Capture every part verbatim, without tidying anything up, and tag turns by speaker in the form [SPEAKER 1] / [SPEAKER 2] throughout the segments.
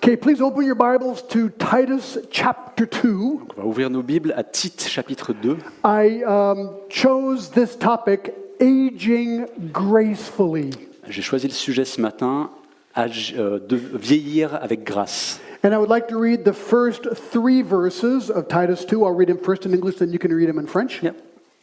[SPEAKER 1] Okay, please open your Bibles to Titus chapter two.
[SPEAKER 2] Donc, on va ouvrir nos Bibles à Tite, chapitre deux.
[SPEAKER 1] I um, chose this topic, aging gracefully.
[SPEAKER 2] J'ai choisi le sujet ce matin, âge, euh, de vieillir avec grâce.
[SPEAKER 1] And I would like to read the first three verses of Titus two. I'll read them first in English, then you can read them in French.
[SPEAKER 2] Yep.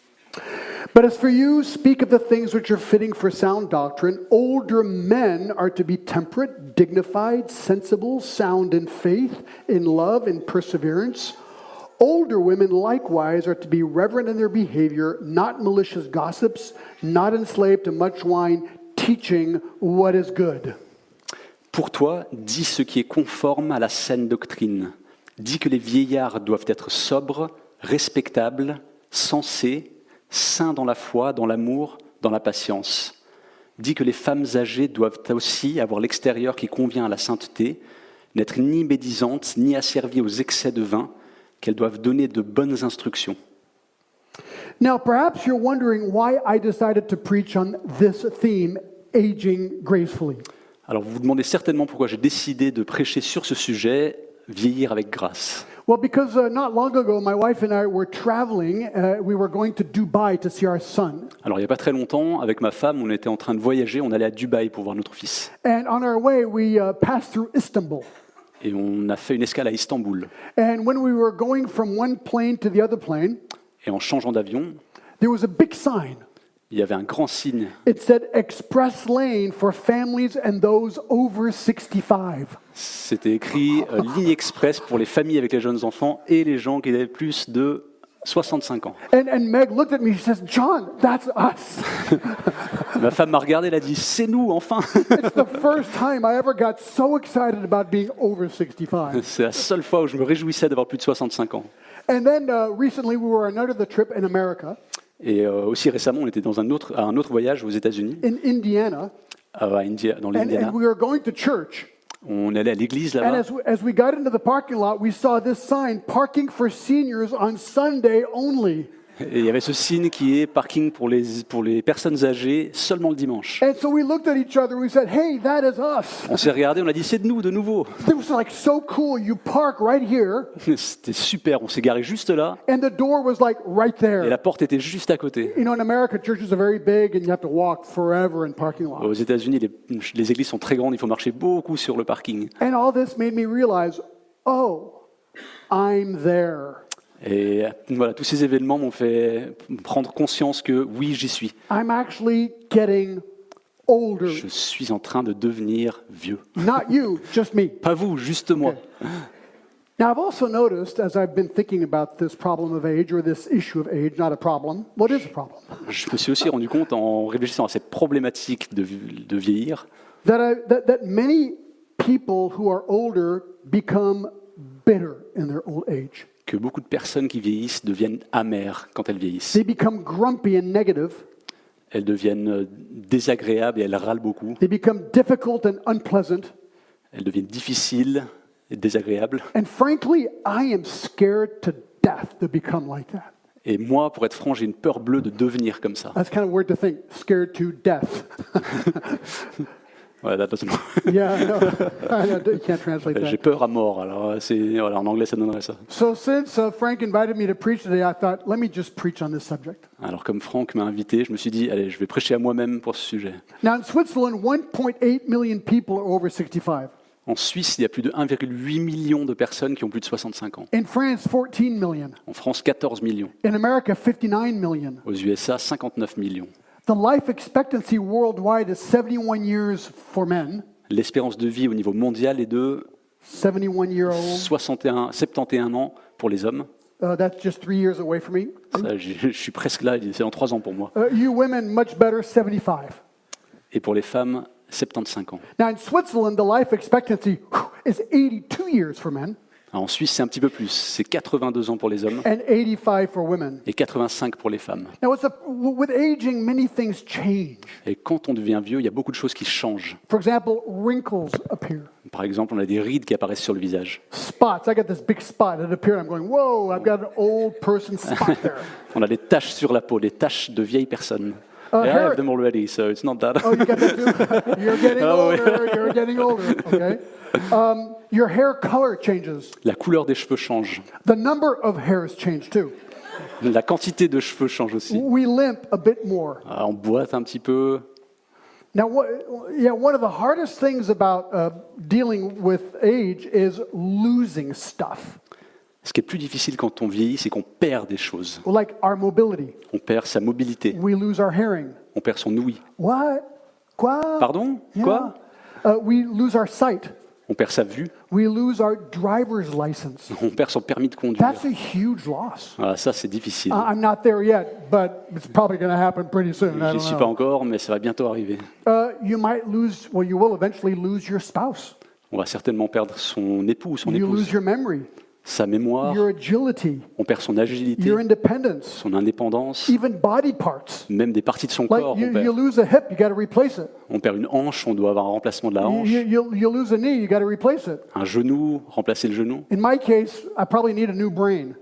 [SPEAKER 1] But as for you, speak of the things which are fitting for sound doctrine. Older men are to be temperate, dignified, sensible, sound in faith, in love, in perseverance. Older women likewise are to be reverent in their behavior, not malicious gossips, not enslaved to much wine, teaching what is good.
[SPEAKER 2] Pour toi, dis ce qui est conforme à la saine doctrine. Dis que les vieillards doivent être sobres, respectables, sensés, saints dans la foi, dans l'amour, dans la patience. Dis que les femmes âgées doivent aussi avoir l'extérieur qui convient à la sainteté, n'être ni médisantes, ni asservies aux excès de vin, qu'elles doivent donner de bonnes instructions.
[SPEAKER 1] Now, perhaps you're wondering why I decided to preach on this theme, aging gracefully.
[SPEAKER 2] Alors vous vous demandez certainement pourquoi j'ai décidé de prêcher sur ce sujet, vieillir avec grâce.
[SPEAKER 1] Well, because uh, not long ago, my wife and I were traveling. Uh, we were going to Dubai to see our son.
[SPEAKER 2] Alors il n'y a pas très longtemps, avec ma femme, on était en train de voyager, on allait à Dubaï pour voir notre fils.
[SPEAKER 1] And on our way, we uh, passed through Istanbul.
[SPEAKER 2] Et on a fait une escale à Istanbul.
[SPEAKER 1] And when we were going from one plane to the other plane,
[SPEAKER 2] Et en changeant d'avion,
[SPEAKER 1] there was a big sign.
[SPEAKER 2] il y avait un grand signe.
[SPEAKER 1] It said express lane for families and those over sixty-five.
[SPEAKER 2] C'était écrit euh, ligne express pour les familles avec les jeunes enfants et les gens qui avaient plus de soixante-cinq ans.
[SPEAKER 1] And, and Meg looked at me, she says, John, that's us.
[SPEAKER 2] Ma femme m'a regardé, elle a dit, c'est nous, enfin.
[SPEAKER 1] It's the first time I ever got so excited about being over sixty-five.
[SPEAKER 2] C'est la seule fois où je me réjouissais d'avoir plus de soixante-cinq ans.
[SPEAKER 1] And then uh, recently we were on another trip in America,
[SPEAKER 2] Et euh, aussi récemment, on était dans un autre, à un autre voyage aux États-Unis,
[SPEAKER 1] in Indiana,
[SPEAKER 2] à India, dans
[SPEAKER 1] and,
[SPEAKER 2] l'Indiana.
[SPEAKER 1] and we were going to church.
[SPEAKER 2] On allait à l'église
[SPEAKER 1] And
[SPEAKER 2] là-bas.
[SPEAKER 1] as we, as we got into the parking lot, we saw this sign, parking for seniors on Sunday only.
[SPEAKER 2] Et il y avait ce signe qui est parking pour les, pour les personnes âgées seulement le dimanche.
[SPEAKER 1] And so we looked at each other, we said, hey, that is us.
[SPEAKER 2] On s'est regardé, on a dit, c'est de nous, de nouveau.
[SPEAKER 1] It was like so cool. You park right here,
[SPEAKER 2] C'était super, on s'est garé juste là,
[SPEAKER 1] and the door was like right
[SPEAKER 2] et
[SPEAKER 1] there.
[SPEAKER 2] la porte était juste à côté.
[SPEAKER 1] You know, in America, churches are very big, and you have to walk forever in parking
[SPEAKER 2] Aux
[SPEAKER 1] lots.
[SPEAKER 2] États-Unis, les, les églises sont très grandes, il faut marcher beaucoup sur le parking.
[SPEAKER 1] And all this made me realize, oh, I'm there.
[SPEAKER 2] Et voilà, tous ces événements m'ont fait prendre conscience que oui, j'y suis.
[SPEAKER 1] I'm actually getting older.
[SPEAKER 2] Je suis en train de devenir vieux.
[SPEAKER 1] Not you, just me.
[SPEAKER 2] Pas vous, juste moi.
[SPEAKER 1] Now, I've also noticed, as I've been thinking about this problem of age, or this issue of age, not a problem. What is a problem?
[SPEAKER 2] Je me suis aussi rendu compte en réfléchissant à cette problématique de, de vieillir
[SPEAKER 1] That, I, that, that many people who are older become bitter in their old age.
[SPEAKER 2] que beaucoup de personnes qui vieillissent deviennent amères quand elles vieillissent.
[SPEAKER 1] They become grumpy and negative.
[SPEAKER 2] Elles deviennent euh, désagréables et elles râlent beaucoup.
[SPEAKER 1] They become difficult and unpleasant.
[SPEAKER 2] Elles deviennent difficiles et désagréables.
[SPEAKER 1] And frankly, I am scared to death to become like that.
[SPEAKER 2] Et moi, pour être franc, j'ai une peur bleue de devenir comme ça.
[SPEAKER 1] That's kind of weird to think, scared to death.
[SPEAKER 2] Ouais, that doesn't work.
[SPEAKER 1] Yeah, I know. I know. You can't translate
[SPEAKER 2] J'ai
[SPEAKER 1] that.
[SPEAKER 2] peur à mort. Alors, c'est, voilà, en anglais, ça donnerait ça.
[SPEAKER 1] So since uh, Frank invited me to preach today, I thought, let me just preach on this subject.
[SPEAKER 2] Alors, comme Franck m'a invité, je me suis dit, allez, je vais prêcher à moi-même pour ce sujet.
[SPEAKER 1] Now, in Switzerland, one point eight million people are over sixty-five.
[SPEAKER 2] En Suisse, il y a plus de un virgule huit million de personnes qui ont plus de soixante-cinq ans.
[SPEAKER 1] In France, fourteen million.
[SPEAKER 2] En France, quatorze millions.
[SPEAKER 1] In America, fifty-nine million.
[SPEAKER 2] Aux U S A, cinquante-neuf millions.
[SPEAKER 1] The life expectancy worldwide is seventy-one years for men,
[SPEAKER 2] L'espérance de vie au niveau mondial est de
[SPEAKER 1] seventy-one year old.
[SPEAKER 2] soixante et un, soixante et un ans pour les hommes.
[SPEAKER 1] Uh, that's just three years away from me.
[SPEAKER 2] Ça, je, je suis presque là, c'est dans trois ans pour moi.
[SPEAKER 1] Uh, you women, much better, seventy-five.
[SPEAKER 2] Et pour les femmes, soixante-quinze ans.
[SPEAKER 1] Now, in Switzerland, the life expectancy whew, is eighty-two years for men
[SPEAKER 2] Alors, en Suisse, c'est un petit peu plus. C'est quatre-vingt-deux ans pour les hommes
[SPEAKER 1] and eighty-five for women.
[SPEAKER 2] et quatre-vingt-cinq pour les femmes.
[SPEAKER 1] Now, what's the, with aging, many things change.
[SPEAKER 2] Et quand on devient vieux, il y a beaucoup de choses qui changent.
[SPEAKER 1] For example, wrinkles appear.
[SPEAKER 2] Par exemple, on a des rides qui apparaissent sur le visage.
[SPEAKER 1] Spots. I got this big spot. It appeared. I'm going, whoa, I've got an old person spot there.
[SPEAKER 2] On a des taches sur la peau, des taches de vieilles personnes.
[SPEAKER 1] Uh,
[SPEAKER 2] Yeah, I
[SPEAKER 1] hair-
[SPEAKER 2] have them already, so it's not that.
[SPEAKER 1] Oh, you got that too? You're getting
[SPEAKER 2] Oh,
[SPEAKER 1] older. You're getting older. Okay. Um, your hair color changes.
[SPEAKER 2] La couleur des cheveux change.
[SPEAKER 1] The number of hairs change too.
[SPEAKER 2] La quantité de cheveux change aussi.
[SPEAKER 1] We limp a bit more.
[SPEAKER 2] Ah, on boite un petit peu.
[SPEAKER 1] Now, what, yeah, one of the hardest things about uh, dealing with age is losing stuff,
[SPEAKER 2] Ce qui est plus difficile quand on vieillit, c'est qu'on perd des choses.
[SPEAKER 1] like our mobility.
[SPEAKER 2] On perd sa mobilité,
[SPEAKER 1] We lose our hearing.
[SPEAKER 2] on perd son ouïe.
[SPEAKER 1] What? Quoi?
[SPEAKER 2] Pardon?
[SPEAKER 1] Yeah.
[SPEAKER 2] Quoi?
[SPEAKER 1] Uh, we lose our sight.
[SPEAKER 2] On perd sa vue,
[SPEAKER 1] We lose our driver's license.
[SPEAKER 2] on perd son permis de conduire.
[SPEAKER 1] That's a huge loss.
[SPEAKER 2] Ah, ça, c'est difficile.
[SPEAKER 1] I- I'm not there yet, but it's probably going to happen pretty soon. I
[SPEAKER 2] J'y
[SPEAKER 1] don't
[SPEAKER 2] suis pas
[SPEAKER 1] know.
[SPEAKER 2] encore, mais ça va bientôt arriver.
[SPEAKER 1] Uh, you might lose, well, you will eventually lose your spouse.
[SPEAKER 2] On va certainement perdre son époux ou son
[SPEAKER 1] You lose
[SPEAKER 2] épouse,
[SPEAKER 1] your memory,
[SPEAKER 2] sa mémoire,
[SPEAKER 1] your agility,
[SPEAKER 2] on perd son agilité,
[SPEAKER 1] your independence,
[SPEAKER 2] son indépendance,
[SPEAKER 1] even body parts.
[SPEAKER 2] même des parties de son
[SPEAKER 1] Like
[SPEAKER 2] corps.
[SPEAKER 1] you,
[SPEAKER 2] On
[SPEAKER 1] you
[SPEAKER 2] perd.
[SPEAKER 1] lose a hip, you got to replace it.
[SPEAKER 2] On perd une hanche, on doit avoir un remplacement de la
[SPEAKER 1] You,
[SPEAKER 2] hanche.
[SPEAKER 1] you, you lose a knee, you got to replace it.
[SPEAKER 2] Un genou, remplacer le genou.
[SPEAKER 1] In my case, I probably need a new brain.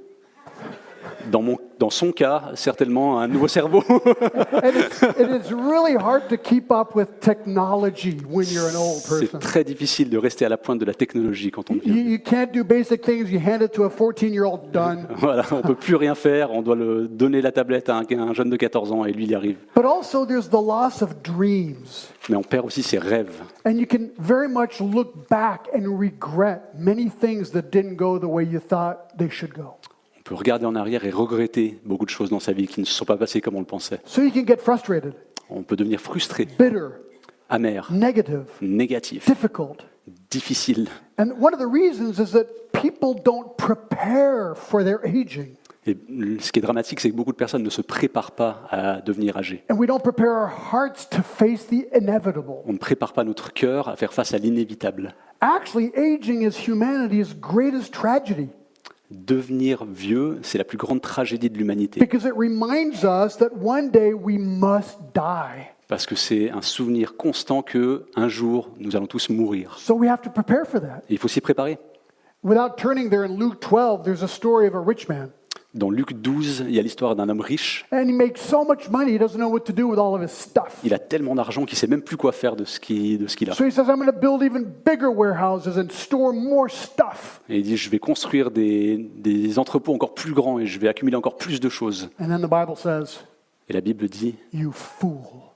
[SPEAKER 2] Dans, mon, dans son cas, certainement un nouveau cerveau.
[SPEAKER 1] And it's, it is really hard to keep up with technology when you're an old
[SPEAKER 2] C'est
[SPEAKER 1] person.
[SPEAKER 2] très difficile de rester à la pointe de la technologie quand on
[SPEAKER 1] You,
[SPEAKER 2] devient.
[SPEAKER 1] you can't do basic things. You hand it to a fourteen-year-old done.
[SPEAKER 2] Voilà, on peut plus rien faire, on doit le donner la tablette à un, à un jeune de quatorze ans et lui il y arrive.
[SPEAKER 1] But also, there's the loss of dreams.
[SPEAKER 2] Mais on perd aussi ses rêves.
[SPEAKER 1] And you can very much look back and regret many things that didn't go the way you thought they should go.
[SPEAKER 2] On peut regarder en arrière et regretter beaucoup de choses dans sa vie qui ne se sont pas passées comme on le pensait.
[SPEAKER 1] So you can get frustrated,
[SPEAKER 2] On peut devenir frustré,
[SPEAKER 1] bitter,
[SPEAKER 2] amer,
[SPEAKER 1] negative,
[SPEAKER 2] négatif,
[SPEAKER 1] difficult.
[SPEAKER 2] difficile.
[SPEAKER 1] And one of the reasons is that people don't prepare for their aging.
[SPEAKER 2] Et ce qui est dramatique, c'est que beaucoup de personnes ne se préparent pas à devenir âgées.
[SPEAKER 1] And we don't prepare our hearts to face the inevitable.
[SPEAKER 2] On ne prépare pas notre cœur à faire face à l'inévitable.
[SPEAKER 1] Actually, aging is humanity's greatest tragedy
[SPEAKER 2] Devenir vieux, c'est la plus grande tragédie de l'humanité.
[SPEAKER 1] because it reminds us that one day we must die.
[SPEAKER 2] Parce que c'est un souvenir constant que un jour, nous allons tous mourir.
[SPEAKER 1] So we have to prepare for that.
[SPEAKER 2] Et il faut s'y préparer.
[SPEAKER 1] Without turning there in Luke twelve, there's a story of a rich man.
[SPEAKER 2] Dans Luc douze, il y a l'histoire d'un homme riche.
[SPEAKER 1] And he makes so much money, he doesn't know what to do with all of his stuff.
[SPEAKER 2] Il a tellement d'argent qu'il ne sait même plus quoi faire de ce qu'il de ce qu'il a.
[SPEAKER 1] So he says, I'm going to build even bigger warehouses and store more stuff.
[SPEAKER 2] Et il dit, je vais construire des, des entrepôts encore plus grands et je vais accumuler encore plus de choses.
[SPEAKER 1] And then the Bible says,
[SPEAKER 2] Et la Bible dit,
[SPEAKER 1] you fool.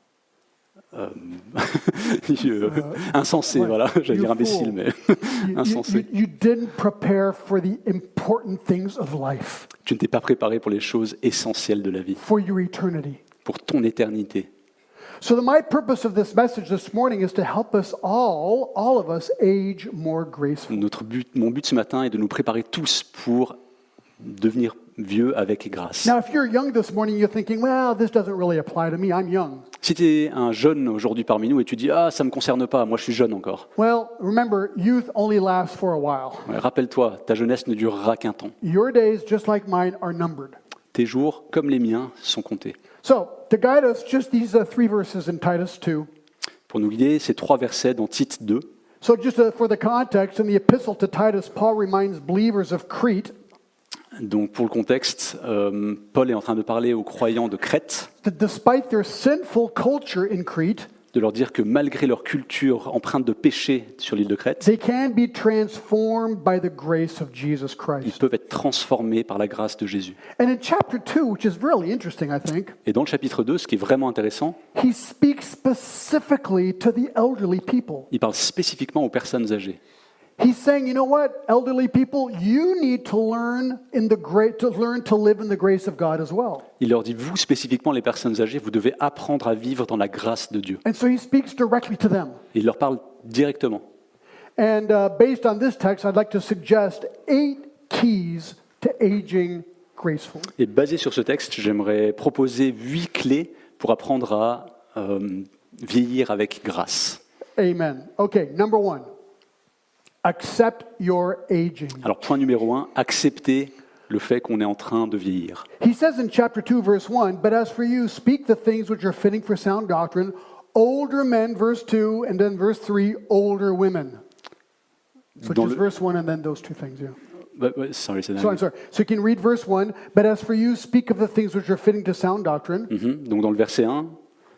[SPEAKER 2] euh, insensé,
[SPEAKER 1] Ouais.
[SPEAKER 2] voilà, j'allais
[SPEAKER 1] You
[SPEAKER 2] dire imbécile,
[SPEAKER 1] fool.
[SPEAKER 2] mais
[SPEAKER 1] You, you,
[SPEAKER 2] insensé.
[SPEAKER 1] you, you didn't prepare for the important things of life,
[SPEAKER 2] Tu ne t'es pas préparé pour les choses essentielles de la vie,
[SPEAKER 1] for your eternity.
[SPEAKER 2] pour ton éternité.
[SPEAKER 1] So the, my purpose of this message this morning is to help us all, all of us, age more gracefully.
[SPEAKER 2] Notre but, mon but ce matin est de nous préparer tous pour devenir vieux avec grâce.
[SPEAKER 1] Now, if you're young this morning, you're thinking, well, this doesn't really apply to me. I'm young.
[SPEAKER 2] Si tu es un jeune aujourd'hui parmi nous et tu dis « Ah, ça ne me concerne pas, moi je suis jeune encore
[SPEAKER 1] Well, remember, youth only lasts for a while. ».
[SPEAKER 2] Ouais, rappelle-toi, ta jeunesse ne durera qu'un temps.
[SPEAKER 1] Your days, just like mine, are numbered.
[SPEAKER 2] Tes jours, comme les miens, sont comptés.
[SPEAKER 1] So, to guide us, just these uh, three verses in Titus two.
[SPEAKER 2] Pour nous guider, ces trois versets dans Tite deux.
[SPEAKER 1] So, just uh, for the context, in the epistle to Titus, Paul reminds believers of Crete
[SPEAKER 2] Donc pour le contexte, euh, Paul est en train de parler aux croyants de Crète,
[SPEAKER 1] that despite their sinful culture in Crete,
[SPEAKER 2] de leur dire que malgré leur culture empreinte de péché sur l'île de Crète,
[SPEAKER 1] they can be transformed by the grace of Jesus
[SPEAKER 2] ils
[SPEAKER 1] Christ.
[SPEAKER 2] peuvent être transformés par la grâce de Jésus.
[SPEAKER 1] And in chapter two, which is really interesting, I think,
[SPEAKER 2] Et dans le chapitre deux, ce qui est vraiment intéressant,
[SPEAKER 1] he speaks specifically to the elderly people.
[SPEAKER 2] il parle spécifiquement aux personnes âgées.
[SPEAKER 1] He's saying, you know what, elderly people, you need to learn in the great to learn to live in the grace of God as well.
[SPEAKER 2] Il leur dit, vous spécifiquement les personnes âgées, vous devez apprendre à vivre dans la grâce de Dieu.
[SPEAKER 1] And so he speaks directly to them.
[SPEAKER 2] Et il leur parle directement.
[SPEAKER 1] And uh, based on this text, I'd like to suggest eight keys to aging gracefully.
[SPEAKER 2] Et basé sur ce texte, j'aimerais proposer huit clés pour apprendre à euh, vieillir avec grâce.
[SPEAKER 1] Amen. Okay, number one, accept your aging.
[SPEAKER 2] Alors point numéro un, accepter le fait qu'on est en train de vieillir.
[SPEAKER 1] He says in chapter two, verse one, but as for you, speak the things which are fitting for sound doctrine, older men, verse two, and then verse three, older women. So
[SPEAKER 2] Dans
[SPEAKER 1] just
[SPEAKER 2] le-
[SPEAKER 1] verse one and then those two things, yeah.
[SPEAKER 2] Bah, ouais, sorry, c'est
[SPEAKER 1] So I'm
[SPEAKER 2] dingue.
[SPEAKER 1] sorry. So you can read verse one, but as for you, speak of the things which are fitting to sound doctrine.
[SPEAKER 2] Mhm. Donc dans le verset un,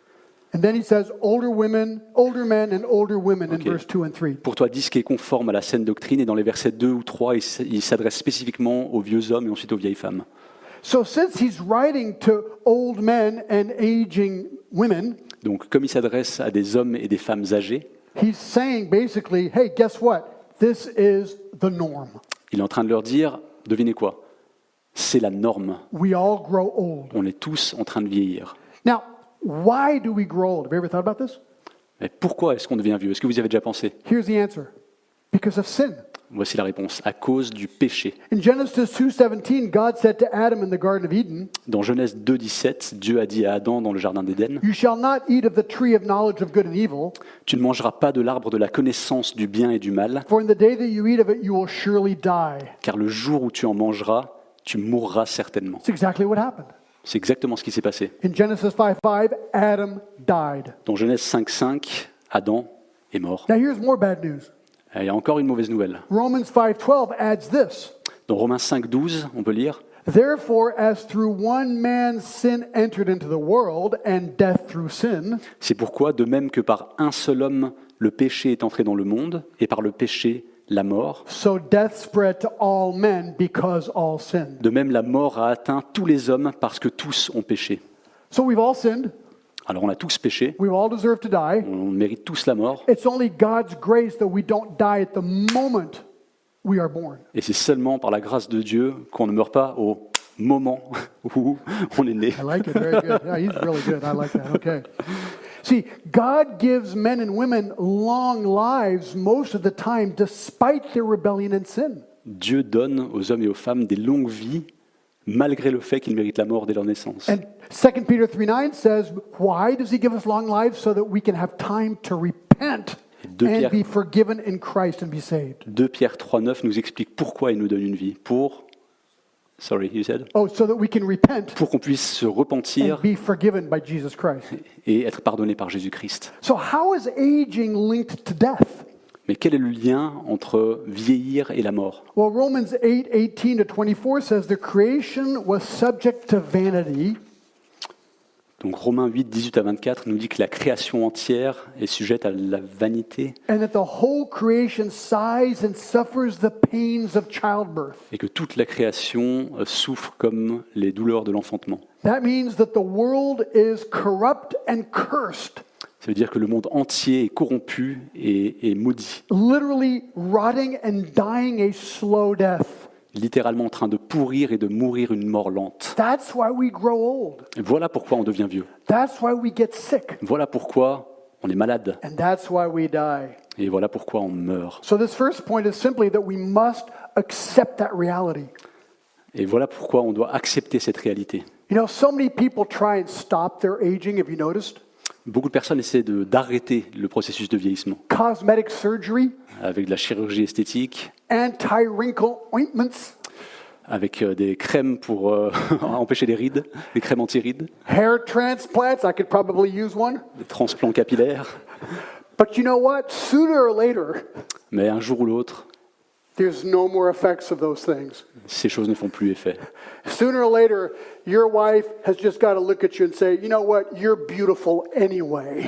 [SPEAKER 1] And then he says older women, older men and older women
[SPEAKER 2] Ok.
[SPEAKER 1] in verse two and three.
[SPEAKER 2] Pour toi, dis ce qui est conforme à la saine doctrine, et dans les versets deux ou trois, il s- il s'adresse spécifiquement aux vieux hommes et ensuite aux vieilles femmes.
[SPEAKER 1] So since he's writing to old men and aging women,
[SPEAKER 2] Donc, comme il s'adresse à des hommes et des femmes âgés,
[SPEAKER 1] he's saying basically, hey, guess what? This is the norm.
[SPEAKER 2] il est en train de leur dire, devinez quoi? C'est la norme.
[SPEAKER 1] We all grow old.
[SPEAKER 2] On est tous en train de vieillir.
[SPEAKER 1] Now, why do we grow old? Have you ever thought about this?
[SPEAKER 2] Mais pourquoi est-ce qu'on devient vieux? Est-ce que vous y avez déjà pensé?
[SPEAKER 1] Here's the answer. Because of sin.
[SPEAKER 2] Voici la réponse. À cause du péché.
[SPEAKER 1] In Genesis two seventeen, God said to Adam in the Garden of Eden,
[SPEAKER 2] Dans Genèse deux, dix-sept, Dieu a dit à Adam dans le jardin d'Éden,
[SPEAKER 1] you shall not eat of the tree of knowledge of good and evil,
[SPEAKER 2] « Tu ne mangeras pas de l'arbre de la connaissance du bien et du mal,
[SPEAKER 1] for in the day that you eat of it, you will surely die.
[SPEAKER 2] car le jour où tu en mangeras, tu mourras certainement.
[SPEAKER 1] That's exactly what happened. »
[SPEAKER 2] C'est exactement ce qui s'est passé.
[SPEAKER 1] In Genesis five five, Adam died.
[SPEAKER 2] Dans Genèse cinq, cinq, Adam est mort.
[SPEAKER 1] Now here's more bad news.
[SPEAKER 2] Il y a encore une mauvaise nouvelle.
[SPEAKER 1] Romans five twelve adds this.
[SPEAKER 2] Dans Romains cinq, douze, on peut lire,
[SPEAKER 1] Therefore, as through one man sin entered into the world, and death through sin,
[SPEAKER 2] « C'est pourquoi, de même que par un seul homme, le péché est entré dans le monde, et par le péché, la mort,
[SPEAKER 1] so death spread to all men because all sinned.
[SPEAKER 2] de même la mort a atteint tous les hommes parce que tous ont péché.
[SPEAKER 1] So we've all sinned.
[SPEAKER 2] Alors on a tous péché,
[SPEAKER 1] We all deserve to die.
[SPEAKER 2] on mérite tous la mort,
[SPEAKER 1] It's only God's grace that we don't die at the moment we are born.
[SPEAKER 2] et c'est seulement par la grâce de Dieu qu'on ne meurt pas au moment où on est né.
[SPEAKER 1] I like it. Very good. Yeah, he's really good. I like that. Okay. See, God gives men and women long lives most of the time despite their rebellion and sin.
[SPEAKER 2] Dieu donne aux hommes et aux femmes des longues vies, malgré le fait qu'ils méritent la mort dès leur naissance.
[SPEAKER 1] And Second Peter three nine says, why does he give us long lives? So that we can have time to repent
[SPEAKER 2] Deux
[SPEAKER 1] and
[SPEAKER 2] Pierre-
[SPEAKER 1] be forgiven in Christ and be saved.
[SPEAKER 2] deux Pierre trois neuf nous explique pourquoi il nous donne une vie. Pour, sorry, you said,
[SPEAKER 1] Oh, so that we can repent
[SPEAKER 2] pour qu'on puisse se repentir
[SPEAKER 1] and be forgiven by Jesus Christ.
[SPEAKER 2] et être pardonné par Jésus-Christ.
[SPEAKER 1] So how is aging linked to death?
[SPEAKER 2] Mais quel est le lien entre vieillir et la mort?
[SPEAKER 1] Well, Romans eight eighteen to twenty-four says the creation was subject to vanity,
[SPEAKER 2] Donc Romains huit, dix-huit à vingt-quatre nous dit que la création entière est sujette à la vanité
[SPEAKER 1] and that the whole creation sighs and suffers the pains of childbirth.
[SPEAKER 2] et que toute la création euh, souffre comme les douleurs de l'enfantement.
[SPEAKER 1] That means that the world is corrupt and cursed,
[SPEAKER 2] Ça veut dire que le monde entier est corrompu et, et maudit,
[SPEAKER 1] literally rotting and dying a slow death.
[SPEAKER 2] littéralement en train de pourrir et de mourir une mort lente.
[SPEAKER 1] That's why we grow old.
[SPEAKER 2] Et voilà pourquoi on devient vieux.
[SPEAKER 1] That's why we get sick.
[SPEAKER 2] Voilà pourquoi on est malade.
[SPEAKER 1] And that's why we die.
[SPEAKER 2] Et voilà pourquoi on meurt.
[SPEAKER 1] So this first point is simply that we must accept that reality.
[SPEAKER 2] Et voilà pourquoi on doit accepter cette réalité.
[SPEAKER 1] You know, so many people try and stop their aging, have you noticed?
[SPEAKER 2] Beaucoup de personnes essaient de- d'arrêter le processus de vieillissement
[SPEAKER 1] Cosmetic surgery,
[SPEAKER 2] avec de la chirurgie esthétique,
[SPEAKER 1] anti-wrinkle ointments,
[SPEAKER 2] avec euh, des crèmes pour euh, empêcher les rides, des crèmes anti-rides,
[SPEAKER 1] hair transplants. I could probably use one.
[SPEAKER 2] des transplants capillaires.
[SPEAKER 1] But you know what? Sooner or later,
[SPEAKER 2] Mais un jour ou l'autre,
[SPEAKER 1] there's no more effects of those things.
[SPEAKER 2] ces choses ne font plus effet.
[SPEAKER 1] Sooner or later, your wife has just got to look at you and say, you know what? You're beautiful anyway.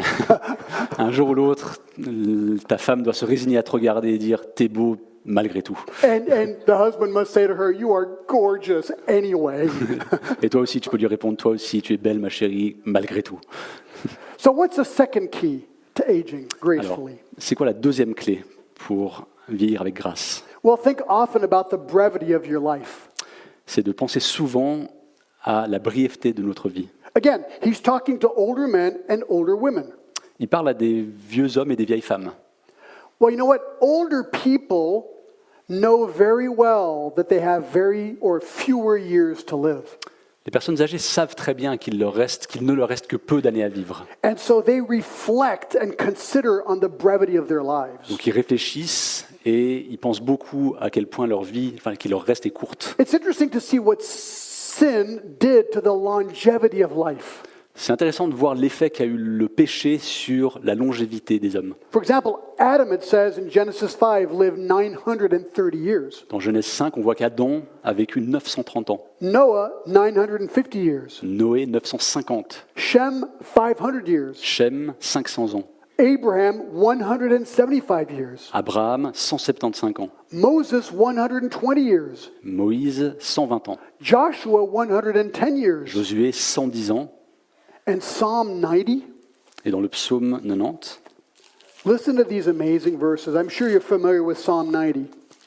[SPEAKER 2] Un jour ou l'autre, euh, ta femme doit se résigner à te regarder et dire « t'es beau malgré tout
[SPEAKER 1] and, and the husband must say to her, you are gorgeous anyway. ».
[SPEAKER 2] Et toi aussi, tu peux lui répondre « toi aussi, tu es belle ma chérie, malgré tout
[SPEAKER 1] So what's the second key to aging ».
[SPEAKER 2] Alors,
[SPEAKER 1] gracefully?
[SPEAKER 2] c'est quoi la deuxième clé pour vieillir avec grâce?
[SPEAKER 1] Well, think often about the brevity of your life.
[SPEAKER 2] C'est de penser souvent à la brièveté de notre vie.
[SPEAKER 1] Again, he's talking to older men and older women.
[SPEAKER 2] Il parle à des vieux hommes et des vieilles femmes.
[SPEAKER 1] Well, you know what? Older people know very well that they have very or fewer years to live.
[SPEAKER 2] Les personnes âgées savent très bien qu'il leur reste, qu'il ne leur reste que peu d'années à vivre.
[SPEAKER 1] And so they reflect and consider on the brevity of their lives.
[SPEAKER 2] Donc ils réfléchissent et ils pensent beaucoup à quel point leur vie, enfin qu'il leur reste est courte.
[SPEAKER 1] It's interesting to see what sin did to the longevity of life.
[SPEAKER 2] C'est intéressant de voir l'effet qu'a eu le péché sur la longévité des hommes.
[SPEAKER 1] For example, Adam, it says in Genesis five, lived nine hundred thirty years.
[SPEAKER 2] Dans Genèse cinq, on voit qu'Adam a vécu neuf cent trente ans,
[SPEAKER 1] Noah, nine hundred fifty years.
[SPEAKER 2] Noé neuf cent cinquante,
[SPEAKER 1] Shem, five hundred years.
[SPEAKER 2] Shem cinq cents ans,
[SPEAKER 1] Abraham, one hundred seventy-five years.
[SPEAKER 2] Abraham cent soixante-quinze ans,
[SPEAKER 1] Moses, one hundred twenty years.
[SPEAKER 2] Moïse cent vingt ans,
[SPEAKER 1] Joshua, one hundred ten years.
[SPEAKER 2] Josué cent dix ans,
[SPEAKER 1] And Psalm ninety.
[SPEAKER 2] et dans le psaume quatre-vingt-dix,
[SPEAKER 1] Listen to these amazing verses. I'm sure you're familiar with Psalm ninety.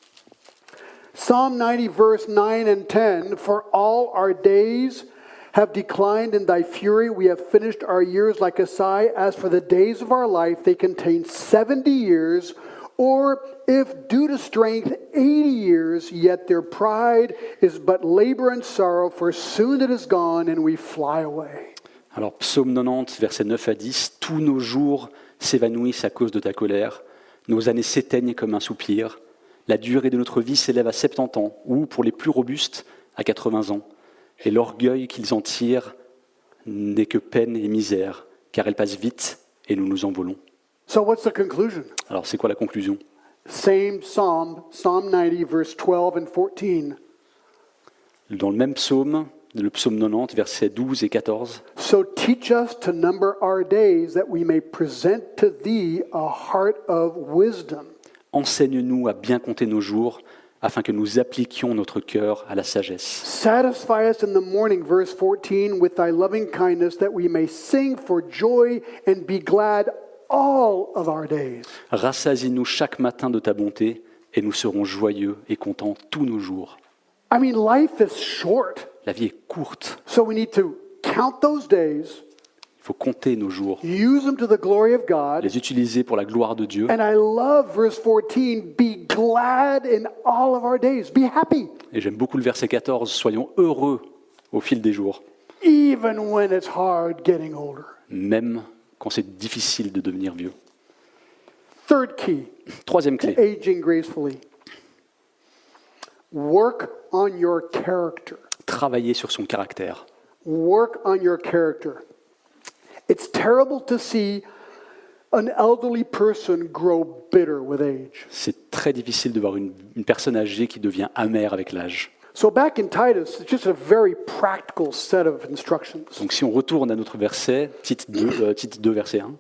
[SPEAKER 1] Psalm ninety, verse nine and ten. For all our days have declined in thy fury. We have finished our years like a sigh. As for the days of our life, they contain seventy years. Or if due to strength, eighty years, yet their pride is but labor and sorrow, for soon it is gone and we fly away.
[SPEAKER 2] Alors, psaume quatre-vingt-dix, versets neuf à dix, « Tous nos jours s'évanouissent à cause de ta colère, nos années s'éteignent comme un soupir, la durée de notre vie s'élève à soixante-dix ans, ou, pour les plus robustes, à quatre-vingts ans, et l'orgueil qu'ils en tirent n'est que peine et misère, car elle passe vite et nous nous envolons. »
[SPEAKER 1] So what's the conclusion?
[SPEAKER 2] Alors, c'est quoi la conclusion?
[SPEAKER 1] Same psalm, Psalm ninety, verse twelve and fourteen.
[SPEAKER 2] Dans le même psaume, le psaume quatre-vingt-dix, versets douze et quatorze,
[SPEAKER 1] So teach us to number our days that we may present to thee a heart of wisdom.
[SPEAKER 2] « Enseigne-nous à bien compter nos jours, afin que nous appliquions notre cœur à la sagesse.
[SPEAKER 1] Satisfy us in the morning, verse fourteen, with thy loving kindness, that we may sing for joy and be glad all of our days.
[SPEAKER 2] Rassasie-nous chaque matin de ta bonté, et nous serons joyeux et contents tous nos jours. »
[SPEAKER 1] I mean, life is short,
[SPEAKER 2] La vie est courte,
[SPEAKER 1] so we need to count those days,
[SPEAKER 2] il faut compter nos jours,
[SPEAKER 1] use them to the glory of God.
[SPEAKER 2] les utiliser pour la gloire de Dieu.
[SPEAKER 1] And I love verse fourteen, be glad in all of our days. Be happy,
[SPEAKER 2] Et j'aime beaucoup le verset quatorze, « Soyons heureux au fil des jours,
[SPEAKER 1] even when it's hard getting older.
[SPEAKER 2] même quand c'est difficile de devenir vieux. »
[SPEAKER 1] Third key,
[SPEAKER 2] Troisième clé,
[SPEAKER 1] aging gracefully. Work on your character.
[SPEAKER 2] travailler sur son caractère.
[SPEAKER 1] Work on your character. It's terrible to see an elderly person grow bitter with age.
[SPEAKER 2] C'est très difficile de voir une, une personne âgée qui devient amère avec l'âge.
[SPEAKER 1] So back in Titus, it's just a very practical set of instructions.
[SPEAKER 2] Donc si on retourne à notre verset, Tite deux, euh, Tite deux verset un,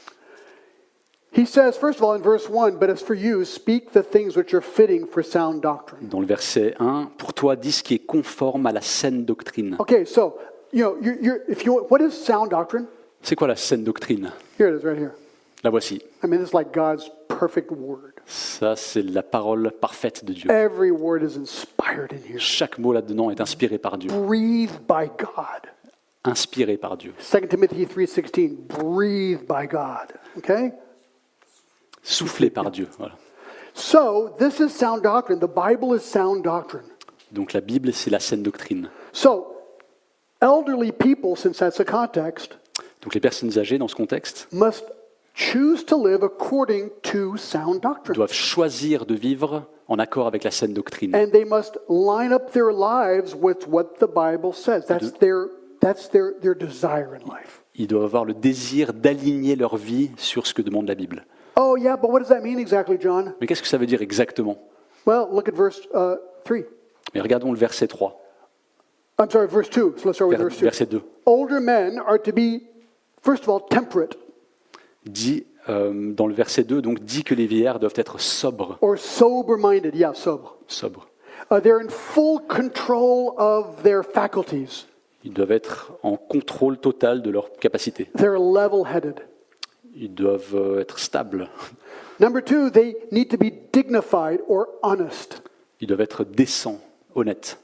[SPEAKER 1] He says, first of all, in verse one, but as for you, speak the things which are fitting for sound doctrine.
[SPEAKER 2] dans le verset un, « Pour toi, dis ce qui est conforme à la saine doctrine.
[SPEAKER 1] Okay, so, you know, you're, you're, if you, what is sound doctrine? »
[SPEAKER 2] C'est quoi la saine doctrine?
[SPEAKER 1] Here it is right here.
[SPEAKER 2] La voici.
[SPEAKER 1] I mean, it's like God's perfect word.
[SPEAKER 2] Ça, c'est la parole parfaite de Dieu.
[SPEAKER 1] Every word is inspired in here.
[SPEAKER 2] Chaque mot là-dedans est inspiré par Dieu.
[SPEAKER 1] Breathed by God.
[SPEAKER 2] Inspiré par Dieu.
[SPEAKER 1] Second Timothy three sixteen, breathed by God. Okay?
[SPEAKER 2] Soufflé par Dieu. Voilà.
[SPEAKER 1] So, this is sound doctrine. The Bible is sound doctrine.
[SPEAKER 2] Donc la Bible, c'est la saine doctrine.
[SPEAKER 1] So, elderly people, since that's the context,
[SPEAKER 2] Donc les personnes âgées, dans ce contexte,
[SPEAKER 1] must choose to live according to sound doctrine.
[SPEAKER 2] doivent choisir de vivre en accord avec la saine doctrine.
[SPEAKER 1] And they must line up their lives with what the Bible says. That's their, that's their, their desire in life.
[SPEAKER 2] Ils doivent avoir le désir d'aligner leur vie sur ce que demande la Bible.
[SPEAKER 1] Oh, yeah, but what does that mean exactly, John?
[SPEAKER 2] Mais qu'est-ce que ça veut dire exactement?
[SPEAKER 1] Well, look at verse uh, three.
[SPEAKER 2] Mais regardons le verset trois,
[SPEAKER 1] I'm sorry, verse two. So let's start with
[SPEAKER 2] ver-
[SPEAKER 1] verse two.
[SPEAKER 2] verset deux.
[SPEAKER 1] Older men are to be, first of all, temperate
[SPEAKER 2] Dit, euh, dans le verset deux, donc, dit que les vieillards doivent être sobres.
[SPEAKER 1] or sober-minded. Yeah, sober.
[SPEAKER 2] Sobres.
[SPEAKER 1] Uh, they're in full control of their faculties.
[SPEAKER 2] Ils doivent être en contrôle total de leurs capacités.
[SPEAKER 1] They're level-headed.
[SPEAKER 2] Ils doivent euh, être stables.
[SPEAKER 1] Number two, they need to be dignified or honest,
[SPEAKER 2] Ils doivent être décents, honnêtes.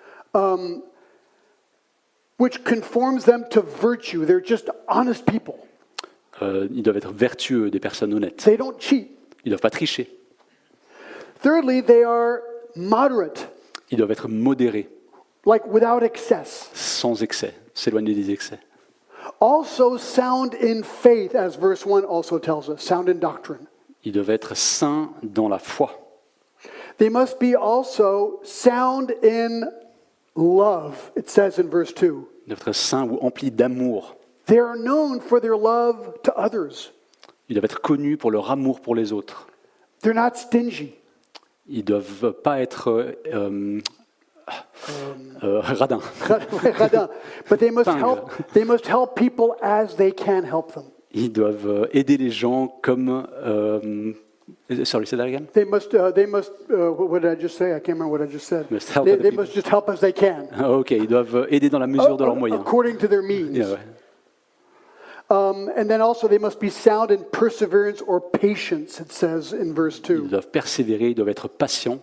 [SPEAKER 1] which conforms them to virtue. They're just honest people.
[SPEAKER 2] Euh, ils doivent être vertueux, des personnes honnêtes.
[SPEAKER 1] They don't cheat.
[SPEAKER 2] Ils ne doivent pas tricher.
[SPEAKER 1] Thirdly, they are moderate,
[SPEAKER 2] Ils doivent être modérés,
[SPEAKER 1] like without excess.
[SPEAKER 2] sans excès, s'éloigner des excès.
[SPEAKER 1] Also sound in faith, as verse one also tells us, sound in doctrine.
[SPEAKER 2] Ils doivent être saints dans la foi.
[SPEAKER 1] They must be also sound in love, it says in verse two.
[SPEAKER 2] Ils doivent être saints ou emplis d'amour.
[SPEAKER 1] They are known for their love to others.
[SPEAKER 2] Ils doivent être connus pour leur amour pour les autres.
[SPEAKER 1] They're not stingy.
[SPEAKER 2] Ils doivent pas être euh, euh, euh, radins.
[SPEAKER 1] Radin. But they must
[SPEAKER 2] Pingre.
[SPEAKER 1] help. They must help people as they can help them.
[SPEAKER 2] Ils doivent euh, aider les gens comme... Euh, sorry, say that again?
[SPEAKER 1] They must. Uh, they must. Uh, what did I just say? I can't remember what I just said.
[SPEAKER 2] Must help
[SPEAKER 1] They,
[SPEAKER 2] other
[SPEAKER 1] they
[SPEAKER 2] people.
[SPEAKER 1] must just help as they can,
[SPEAKER 2] Ah, ok, ils doivent aider dans la mesure de leurs moyens.
[SPEAKER 1] according to their means.
[SPEAKER 2] Yeah, ouais.
[SPEAKER 1] Um, and then also they must be sound in perseverance or patience. It says in verse
[SPEAKER 2] Ils
[SPEAKER 1] two.
[SPEAKER 2] doivent persévérer, ils doivent être patients,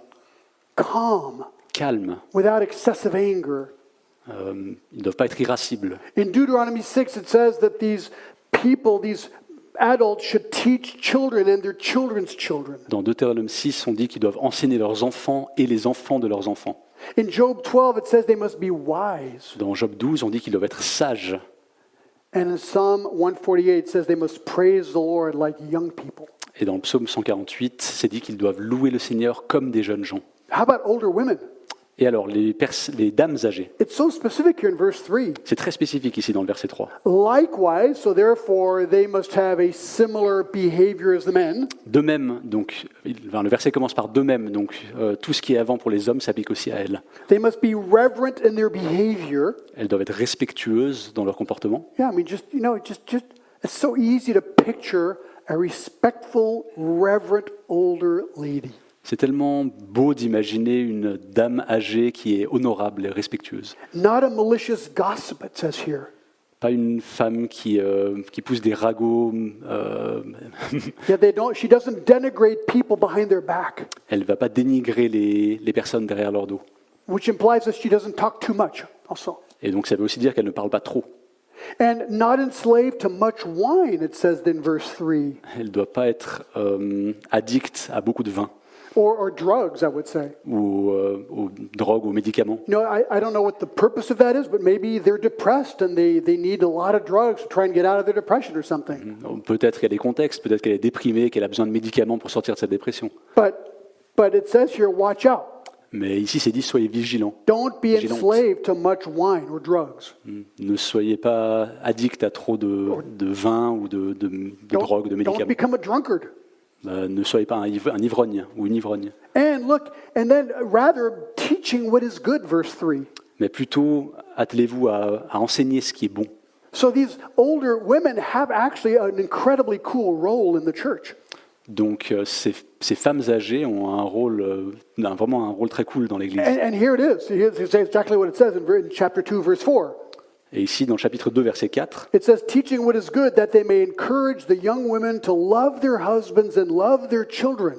[SPEAKER 1] Calm,
[SPEAKER 2] calmes.
[SPEAKER 1] without excessive anger.
[SPEAKER 2] Euh, ils ne doivent pas être irascibles.
[SPEAKER 1] In Deuteronomy six, it says that these people, these adults, should teach children and their children's children.
[SPEAKER 2] Dans Deutéronome six, on dit qu'ils doivent enseigner leurs enfants et les enfants de leurs enfants.
[SPEAKER 1] In Job twelve, it says they must be wise.
[SPEAKER 2] Dans Job douze, on dit qu'ils doivent être sages.
[SPEAKER 1] And in Psalm one forty-eight, it says they must praise the Lord like young people.
[SPEAKER 2] Et dans le psaume cent quarante-huit, c'est dit qu'ils doivent louer le Seigneur comme des jeunes gens.
[SPEAKER 1] How about older women?
[SPEAKER 2] Et alors, les, pers- les dames âgées,
[SPEAKER 1] It's so specific here in verse three.
[SPEAKER 2] c'est très spécifique ici dans le verset trois.
[SPEAKER 1] Likewise, so therefore they must have a similar behavior as the men.
[SPEAKER 2] De même, donc, il- enfin, le verset commence par de même, donc euh, tout ce qui est avant pour les hommes s'applique aussi à elles.
[SPEAKER 1] They must be reverent in their behavior.
[SPEAKER 2] Elles doivent être respectueuses dans leur comportement.
[SPEAKER 1] Yeah, I mean, just, you know, just, just, it's so easy to picture a respectful, reverent older lady.
[SPEAKER 2] C'est tellement beau d'imaginer une dame âgée qui est honorable et respectueuse.
[SPEAKER 1] Not a malicious gossip, it says here.
[SPEAKER 2] Pas une femme qui, euh, qui pousse des ragots. Euh,
[SPEAKER 1] Yeah, they don't, she doesn't denigrate people behind their back,
[SPEAKER 2] elle ne va pas dénigrer les, les personnes derrière leur dos.
[SPEAKER 1] which implies that she doesn't talk too much also.
[SPEAKER 2] Et donc ça veut aussi dire qu'elle ne parle pas trop.
[SPEAKER 1] And not enslaved to much wine, it says in verse three,
[SPEAKER 2] Elle ne doit pas être euh, addicte à beaucoup de vin
[SPEAKER 1] or, or drugs, I would say.
[SPEAKER 2] ou euh, aux drogues ou aux médicaments.
[SPEAKER 1] You know, I, I don't know what the purpose of that is, but maybe they're depressed and they, they need a lot of drugs to try and get out of their depression or something.
[SPEAKER 2] Peut-être qu'il y a des contextes, peut-être qu'elle est déprimée, qu'elle a besoin de médicaments pour sortir de cette dépression.
[SPEAKER 1] But, but it says here, watch out.
[SPEAKER 2] Mais ici, c'est dit, soyez vigilants.
[SPEAKER 1] Don't be
[SPEAKER 2] Vigilante.
[SPEAKER 1] enslaved to much wine or drugs.
[SPEAKER 2] Ne soyez pas addict à trop de, de vin ou de, de, de
[SPEAKER 1] Don't,
[SPEAKER 2] drogue, de
[SPEAKER 1] don't
[SPEAKER 2] médicaments.
[SPEAKER 1] become a drunkard.
[SPEAKER 2] Euh, ne soyez pas un, iv- un ivrogne ou une ivrogne.
[SPEAKER 1] And look, and then rather teaching what is good, verse three.
[SPEAKER 2] Mais plutôt, attelez-vous à, à enseigner ce qui est bon.
[SPEAKER 1] So these older women have actually an incredibly cool role in the church.
[SPEAKER 2] Donc, euh, ces, ces femmes âgées ont un rôle, euh, un- vraiment un rôle très cool dans l'Église.
[SPEAKER 1] And, and here it is. Here's exactly what it says in, ver- in chapter two, verse four.
[SPEAKER 2] Et ici, dans le chapitre deux, verset quatre,
[SPEAKER 1] It says, teaching what is good, that they may encourage the young women to love their husbands and love their children.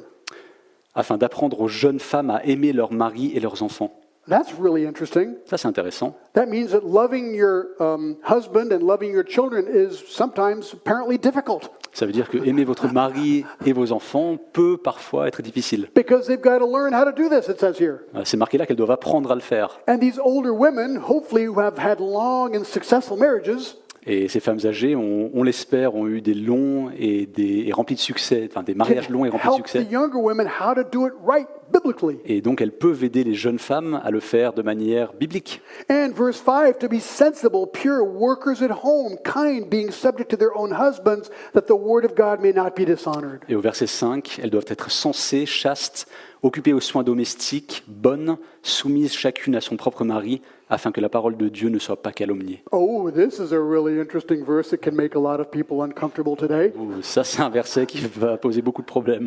[SPEAKER 2] afin d'apprendre aux jeunes femmes à aimer leurs maris et leurs enfants.
[SPEAKER 1] That's really interesting.
[SPEAKER 2] Ça, c'est intéressant.
[SPEAKER 1] That means that loving your um, husband and loving your children is sometimes apparently difficult
[SPEAKER 2] Ça veut dire que aimer votre mari et vos enfants peut parfois être difficile.
[SPEAKER 1] because they've got to learn how to do this, it says here.
[SPEAKER 2] Euh, C'est marqué là qu'elles doivent apprendre à le faire.
[SPEAKER 1] And these older women, hopefully who have had long and successful marriages,
[SPEAKER 2] Et ces femmes âgées, on, on l'espère, ont eu des longs et, des, et remplis de succès, enfin des mariages longs et
[SPEAKER 1] can
[SPEAKER 2] remplis de
[SPEAKER 1] help the
[SPEAKER 2] succès.
[SPEAKER 1] younger women how to do it right biblically.
[SPEAKER 2] Et donc, elles peuvent aider les jeunes femmes à le faire de manière biblique.
[SPEAKER 1] And verse five, to be sensible, pure, workers at home, kind, being subject to their own husbands, that the word of God may not be dishonored.
[SPEAKER 2] Et au verset cinq, elles doivent être sensées, chastes, occupées aux soins domestiques, bonnes, soumises chacune à son propre mari, afin que la parole de Dieu ne soit pas calomniée.
[SPEAKER 1] Oh, this is a really interesting verse that can make a lot of people uncomfortable today.
[SPEAKER 2] Ouh, ça, c'est un verset qui va poser beaucoup de problèmes.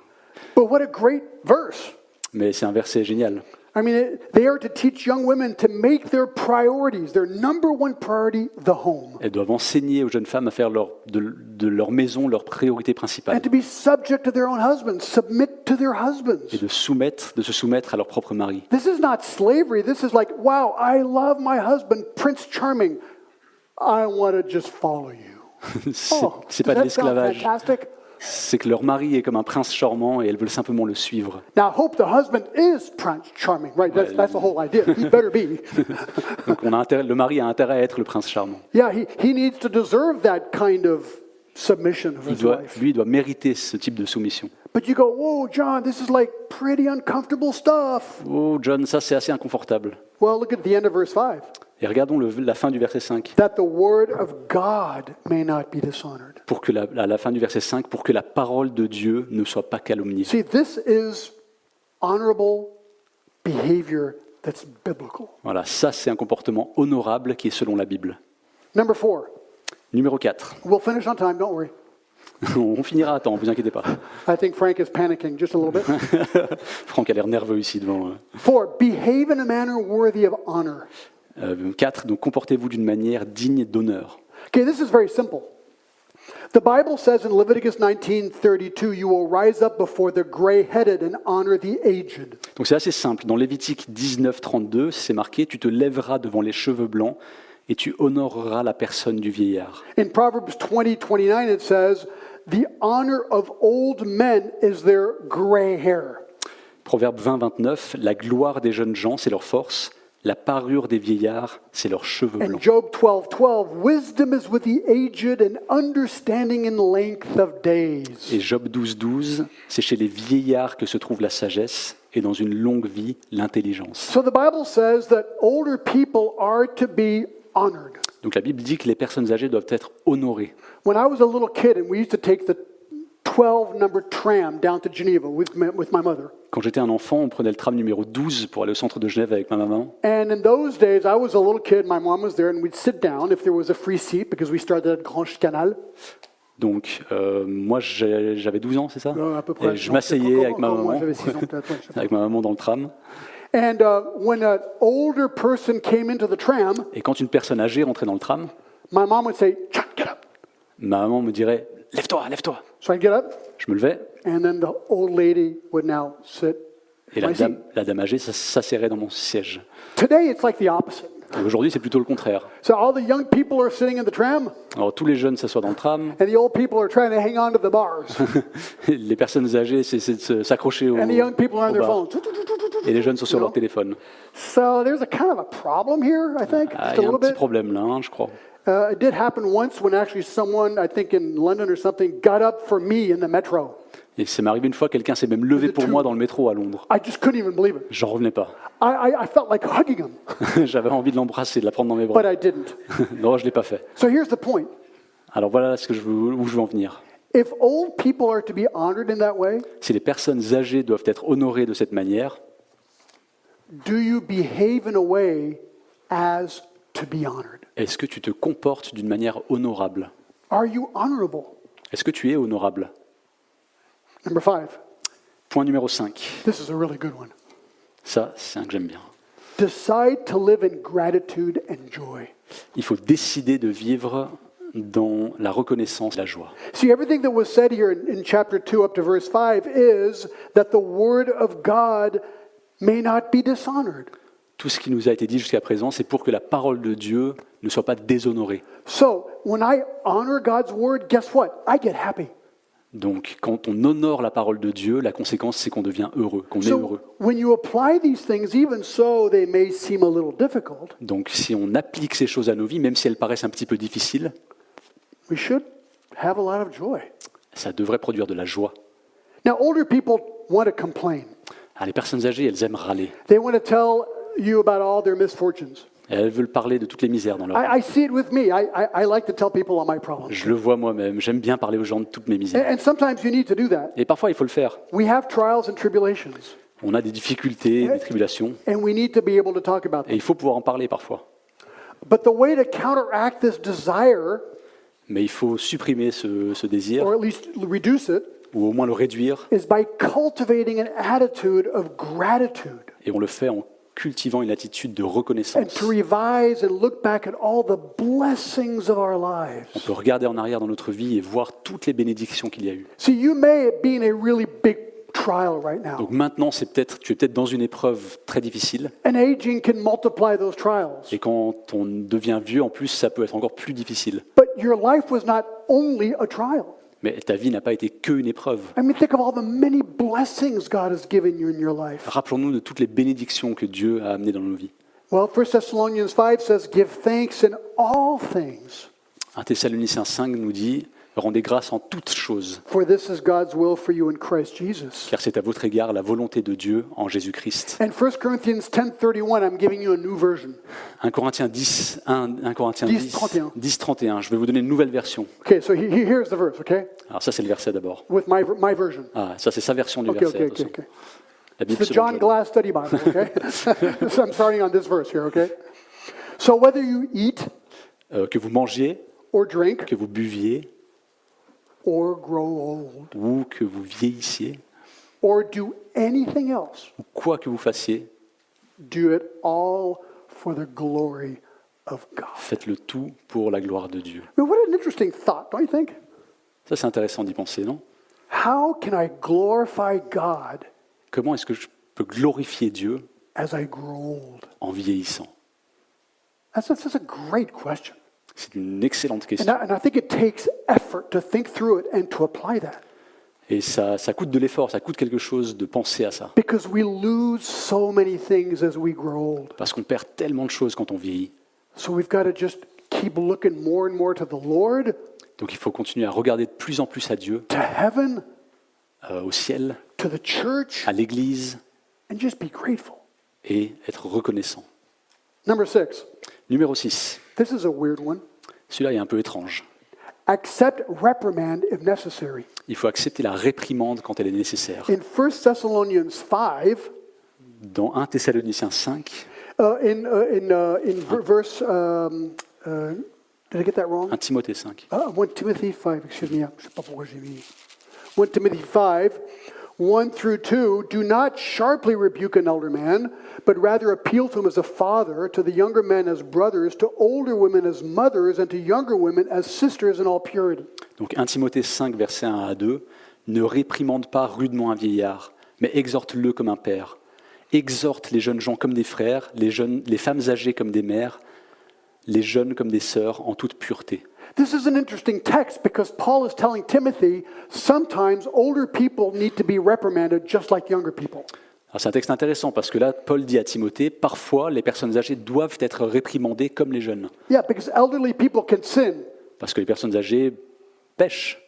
[SPEAKER 1] But what a great verse.
[SPEAKER 2] Mais c'est un verset génial.
[SPEAKER 1] I mean, it, they are to teach young women to make their priorities, their number one priority, the home.
[SPEAKER 2] Elles doivent enseigner aux jeunes femmes à faire leur, de, de leur maison leur priorité principale
[SPEAKER 1] And to be subject to their own husbands, submit to their
[SPEAKER 2] et
[SPEAKER 1] husbands.
[SPEAKER 2] de, soumettre, de se soumettre à leur propre mari.
[SPEAKER 1] This is not slavery. This is like, wow, I love my husband, Prince Charming. I want to just follow you.
[SPEAKER 2] C'est
[SPEAKER 1] Oh,
[SPEAKER 2] c'est
[SPEAKER 1] does
[SPEAKER 2] pas de
[SPEAKER 1] that sound
[SPEAKER 2] l'esclavage.
[SPEAKER 1] fantastic?
[SPEAKER 2] C'est que leur mari est comme un prince charmant et elles veulent simplement le suivre.
[SPEAKER 1] Now, hope the husband is Prince Charming, right? That's, that's the whole idea. He better be.
[SPEAKER 2] Donc on a intérêt, le mari a intérêt à être le prince charmant.
[SPEAKER 1] Yeah, he, he needs to deserve that kind of submission of
[SPEAKER 2] Il
[SPEAKER 1] his
[SPEAKER 2] doit,
[SPEAKER 1] wife.
[SPEAKER 2] lui, il doit mériter ce type de soumission.
[SPEAKER 1] But you go, whoa, John, this is like pretty uncomfortable stuff.
[SPEAKER 2] Oh, John, ça c'est assez inconfortable.
[SPEAKER 1] Well, look at the end of verse five.
[SPEAKER 2] Et regardons le- la fin du verset cinq.
[SPEAKER 1] that the word of God may not be dishonored.
[SPEAKER 2] Pour que la, à la fin du verset cinq, pour que la parole de Dieu ne soit pas calomniée.
[SPEAKER 1] See, this is honorable behavior that's biblical.
[SPEAKER 2] Voilà, ça c'est un comportement honorable qui est selon la Bible.
[SPEAKER 1] Number four.
[SPEAKER 2] Numéro quatre.
[SPEAKER 1] We'll finish on time, don't worry.
[SPEAKER 2] On finira à temps, vous inquiétez pas.
[SPEAKER 1] I think Frank is panicking just a little bit.
[SPEAKER 2] Franck a l'air nerveux ici devant. euh.
[SPEAKER 1] Four, behave in a manner worthy of honor.
[SPEAKER 2] Euh, quatre, donc comportez-vous d'une manière digne d'honneur.
[SPEAKER 1] Okay, this is very simple. The Bible says in Leviticus nineteen thirty-two, you will rise up before the gray-headed and honor the aged.
[SPEAKER 2] Donc c'est assez simple. Dans Lévitique dix-neuf, trente-deux, c'est marqué « Tu te lèveras devant les cheveux blancs et tu honoreras la personne du vieillard.
[SPEAKER 1] In Proverbs twenty twenty-nine, it says, the honor of old men is their gray hair. »
[SPEAKER 2] Proverbe vingt, vingt-neuf, « La gloire des jeunes gens, c'est leur force. La parure des vieillards, c'est leurs cheveux
[SPEAKER 1] And
[SPEAKER 2] blancs.
[SPEAKER 1] Job twelve twelve, wisdom is with the aged and understanding in length of » days.
[SPEAKER 2] Et Job douze, douze, « C'est chez les vieillards que se trouve la sagesse et dans une longue vie, l'intelligence.
[SPEAKER 1] So the Bible says that older people are to be honored. »
[SPEAKER 2] Donc la Bible dit que les personnes âgées doivent être honorées.
[SPEAKER 1] When I was a little kid and we used to take the twelve number tram down to Geneva with my, with my mother.
[SPEAKER 2] Quand j'étais un enfant, on prenait le tram numéro douze pour aller au centre de Genève avec ma maman.
[SPEAKER 1] And in those days, I was a little kid, my mom was there, and we'd sit down if there was a free seat because we started at Grand Canal.
[SPEAKER 2] Donc euh, moi j'ai- j'avais douze ans, c'est ça?
[SPEAKER 1] Euh, à peu près.
[SPEAKER 2] Et je
[SPEAKER 1] Non,
[SPEAKER 2] m'asseyais
[SPEAKER 1] c'est
[SPEAKER 2] avec ma
[SPEAKER 1] encore- encore moi,
[SPEAKER 2] maman,
[SPEAKER 1] j'avais six ans peut-être, ouais, je sais pas.
[SPEAKER 2] avec ma maman dans le tram.
[SPEAKER 1] And uh, when an older person came into the tram,
[SPEAKER 2] Et quand une personne âgée rentrait dans le tram,
[SPEAKER 1] my mom would say, "Chuck, get up."
[SPEAKER 2] ma maman me dirait « Lève-toi, lève-toi !»
[SPEAKER 1] So I'd get up,
[SPEAKER 2] Je me levais
[SPEAKER 1] and then the old lady would now sit
[SPEAKER 2] et
[SPEAKER 1] in
[SPEAKER 2] la
[SPEAKER 1] my
[SPEAKER 2] dame,
[SPEAKER 1] seat.
[SPEAKER 2] la dame âgée s- s'asserrait dans mon siège.
[SPEAKER 1] Today, it's like the opposite.
[SPEAKER 2] Et aujourd'hui, c'est plutôt le contraire.
[SPEAKER 1] So all the young people are sitting in the tram,
[SPEAKER 2] Alors tous les jeunes s'assoient dans le tram,
[SPEAKER 1] and the old people are trying to hang on to the bars.
[SPEAKER 2] les personnes âgées essaient de se- s'accrocher au,
[SPEAKER 1] And the young people are on
[SPEAKER 2] au
[SPEAKER 1] their
[SPEAKER 2] bar.
[SPEAKER 1] phones.
[SPEAKER 2] Et les jeunes sont sur
[SPEAKER 1] You
[SPEAKER 2] leur
[SPEAKER 1] know?
[SPEAKER 2] téléphone.
[SPEAKER 1] So there's a kind of a problem here, I think,
[SPEAKER 2] Ah,
[SPEAKER 1] just
[SPEAKER 2] il
[SPEAKER 1] a
[SPEAKER 2] y a un
[SPEAKER 1] little
[SPEAKER 2] petit
[SPEAKER 1] bit.
[SPEAKER 2] problème là, hein, je crois.
[SPEAKER 1] Uh, it did happen once when actually someone, I think in London or something, got up for me in the metro.
[SPEAKER 2] Et ça m'est arrivé une fois, quelqu'un s'est même levé
[SPEAKER 1] Is it
[SPEAKER 2] pour
[SPEAKER 1] true?
[SPEAKER 2] moi dans le métro à Londres.
[SPEAKER 1] I just couldn't even believe it.
[SPEAKER 2] J'en revenais pas.
[SPEAKER 1] I, I, I felt like hugging him,
[SPEAKER 2] J'avais envie de l'embrasser, de la prendre dans mes bras.
[SPEAKER 1] but I didn't.
[SPEAKER 2] Non, je l'ai pas fait.
[SPEAKER 1] So here's the point.
[SPEAKER 2] Alors voilà ce que je veux, où je veux en venir.
[SPEAKER 1] If old people are to be honored in that way,
[SPEAKER 2] Si les personnes âgées doivent être honorées de cette manière,
[SPEAKER 1] do you behave in a way as to be honored?
[SPEAKER 2] est-ce que tu te comportes d'une manière honorable?
[SPEAKER 1] Are you honorable?
[SPEAKER 2] Est-ce que tu es honorable?
[SPEAKER 1] Number five.
[SPEAKER 2] Point numéro cinq.
[SPEAKER 1] This is a really good one.
[SPEAKER 2] Ça, c'est un que j'aime bien.
[SPEAKER 1] Decide to live in gratitude and joy.
[SPEAKER 2] Il faut décider de vivre dans la reconnaissance, la joie.
[SPEAKER 1] See, everything that was said here in, in chapter two up to verse five is that the word of God may not be dishonored.
[SPEAKER 2] Tout ce qui nous a été dit jusqu'à présent, c'est pour que la parole de Dieu ne soit pas déshonorée.
[SPEAKER 1] So, when I honor God's word, guess what? I get happy.
[SPEAKER 2] Donc, quand on honore la parole de Dieu, la conséquence, c'est qu'on devient heureux, qu'on est
[SPEAKER 1] So,
[SPEAKER 2] heureux.
[SPEAKER 1] when you apply these things, even so they may seem a little difficult,
[SPEAKER 2] Donc, si on applique ces choses à nos vies, même si elles paraissent un petit peu difficiles,
[SPEAKER 1] we should have a lot of joy.
[SPEAKER 2] ça devrait produire de la joie.
[SPEAKER 1] Now, older people want to complain.
[SPEAKER 2] Ah, les personnes âgées, elles aiment râler.
[SPEAKER 1] They want to tell you about all their misfortunes.
[SPEAKER 2] Elles veulent parler de toutes les misères dans leur vie.
[SPEAKER 1] I, I see it with me. I, I, I like to tell people all my problems.
[SPEAKER 2] Je le vois moi-même. J'aime bien parler aux gens de toutes mes
[SPEAKER 1] And,
[SPEAKER 2] misères.
[SPEAKER 1] and sometimes you need to do that.
[SPEAKER 2] Et parfois, il faut le faire.
[SPEAKER 1] We have trials and tribulations,
[SPEAKER 2] On a des difficultés, des tribulations,
[SPEAKER 1] and we need to be able to talk about
[SPEAKER 2] et
[SPEAKER 1] them.
[SPEAKER 2] il faut pouvoir en parler parfois.
[SPEAKER 1] But the way to counteract this desire,
[SPEAKER 2] Mais il faut supprimer ce, ce désir,
[SPEAKER 1] or at least reduce it,
[SPEAKER 2] ou au moins le réduire,
[SPEAKER 1] is by cultivating an attitude of gratitude
[SPEAKER 2] et on le fait en cultivant une attitude de
[SPEAKER 1] and
[SPEAKER 2] reconnaissance.
[SPEAKER 1] to revise and look back at all the blessings of our
[SPEAKER 2] On
[SPEAKER 1] lives.
[SPEAKER 2] peut regarder en arrière dans notre vie et voir toutes les bénédictions qu'il y a eu.
[SPEAKER 1] See, you may be in a really big trial right now.
[SPEAKER 2] Donc maintenant, c'est peut-être, tu es peut-être dans une épreuve très difficile,
[SPEAKER 1] And aging can multiply those trials.
[SPEAKER 2] et quand on devient vieux, en plus, ça peut être encore plus difficile.
[SPEAKER 1] But your life was not only a trial.
[SPEAKER 2] Mais ta vie n'a pas été qu'une épreuve.
[SPEAKER 1] I mean, think of all the many blessings God has given you in your life.
[SPEAKER 2] Rappelons-nous de toutes les bénédictions que Dieu a amenées dans nos vies.
[SPEAKER 1] Well, First Thessalonians five says, give thanks in all things.
[SPEAKER 2] Un Thessaloniciens cinq nous dit « Rendez grâce en toutes choses,
[SPEAKER 1] for this is God's will for you in Christ Jesus.
[SPEAKER 2] car c'est à votre égard la volonté de Dieu en Jésus-Christ.
[SPEAKER 1] And First Corinthians ten thirty-one, I'm giving you a new version.
[SPEAKER 2] un Corinthiens dix, un, un Corinthiens
[SPEAKER 1] dix,
[SPEAKER 2] dix,
[SPEAKER 1] trente et un.
[SPEAKER 2] dix, trente et un. Je vais vous donner une nouvelle version.
[SPEAKER 1] Okay, so he, he- here's the verse, okay?
[SPEAKER 2] Alors ça, c'est le verset d'abord.
[SPEAKER 1] With my, my version.
[SPEAKER 2] Ah, ça, c'est sa version du
[SPEAKER 1] Okay,
[SPEAKER 2] verset.
[SPEAKER 1] okay, okay,
[SPEAKER 2] attention.
[SPEAKER 1] okay.
[SPEAKER 2] La Bible
[SPEAKER 1] It's the
[SPEAKER 2] selon
[SPEAKER 1] John
[SPEAKER 2] John.
[SPEAKER 1] Glass Study Bible, okay? So I'm starting on this verse here, okay? So whether you eat
[SPEAKER 2] Euh, que vous mangiez,
[SPEAKER 1] or drink
[SPEAKER 2] que vous buviez,
[SPEAKER 1] or grow old
[SPEAKER 2] ou que vous vieillissiez,
[SPEAKER 1] or do anything else,
[SPEAKER 2] ou quoi que vous fassiez,
[SPEAKER 1] do it all for the glory of God.
[SPEAKER 2] faites-le tout pour la gloire de Dieu.
[SPEAKER 1] I mean, what an interesting thought, don't you think?
[SPEAKER 2] Ça, c'est intéressant d'y penser, non?
[SPEAKER 1] How can I glorify God
[SPEAKER 2] Comment est-ce que je peux glorifier Dieu
[SPEAKER 1] as I grow old?
[SPEAKER 2] en vieillissant?
[SPEAKER 1] That's, that's, that's a great question.
[SPEAKER 2] C'est une excellente
[SPEAKER 1] And
[SPEAKER 2] question.
[SPEAKER 1] I, and I think it takes effort to think through it and to apply that.
[SPEAKER 2] Et ça, ça coûte de l'effort, ça coûte quelque chose de penser à ça.
[SPEAKER 1] Because we lose so many things as we grow old.
[SPEAKER 2] Parce qu'on perd tellement de choses quand on vieillit.
[SPEAKER 1] So we've got to just keep looking more and more to the Lord,
[SPEAKER 2] Donc il faut continuer à regarder de plus en plus à Dieu,
[SPEAKER 1] to heaven,
[SPEAKER 2] euh, au ciel,
[SPEAKER 1] to the church,
[SPEAKER 2] à l'église,
[SPEAKER 1] and just be grateful.
[SPEAKER 2] et être reconnaissant.
[SPEAKER 1] Number six.
[SPEAKER 2] Numéro six.
[SPEAKER 1] This is a weird one.
[SPEAKER 2] Celui-là est un peu étrange.
[SPEAKER 1] Accept reprimand if necessary.
[SPEAKER 2] Il faut accepter la réprimande quand elle est nécessaire.
[SPEAKER 1] In First Thessalonians five,
[SPEAKER 2] Dans un Thessaloniciens cinq,
[SPEAKER 1] uh, in, uh, in, uh, in ver- verse, um, uh, did I get that wrong?
[SPEAKER 2] un Timothée cinq.
[SPEAKER 1] Uh, First Timothy five, excuse me, je sais pas pourquoi j'ai mis. First Timothy five, one through two, do not sharply rebuke an elder man, but rather appeal to him as a father, to the younger men as brothers, to older women as mothers, and to younger women as sisters in all purity.
[SPEAKER 2] Donc un Timothée cinq, versets un à deux, ne réprimande pas rudement un vieillard, mais exhorte-le comme un père. Exhorte les jeunes gens comme des frères, les, jeunes, les femmes âgées comme des mères, les jeunes comme des sœurs, en toute pureté.
[SPEAKER 1] This is an interesting text because Paul is telling Timothy sometimes older people need to be reprimanded just like younger people.
[SPEAKER 2] Alors, c'est un texte intéressant parce que là, Paul dit à Timothée, parfois les personnes âgées doivent être réprimandées comme les jeunes.
[SPEAKER 1] Yeah, because elderly people can sin.
[SPEAKER 2] Parce que les personnes âgées pêchent.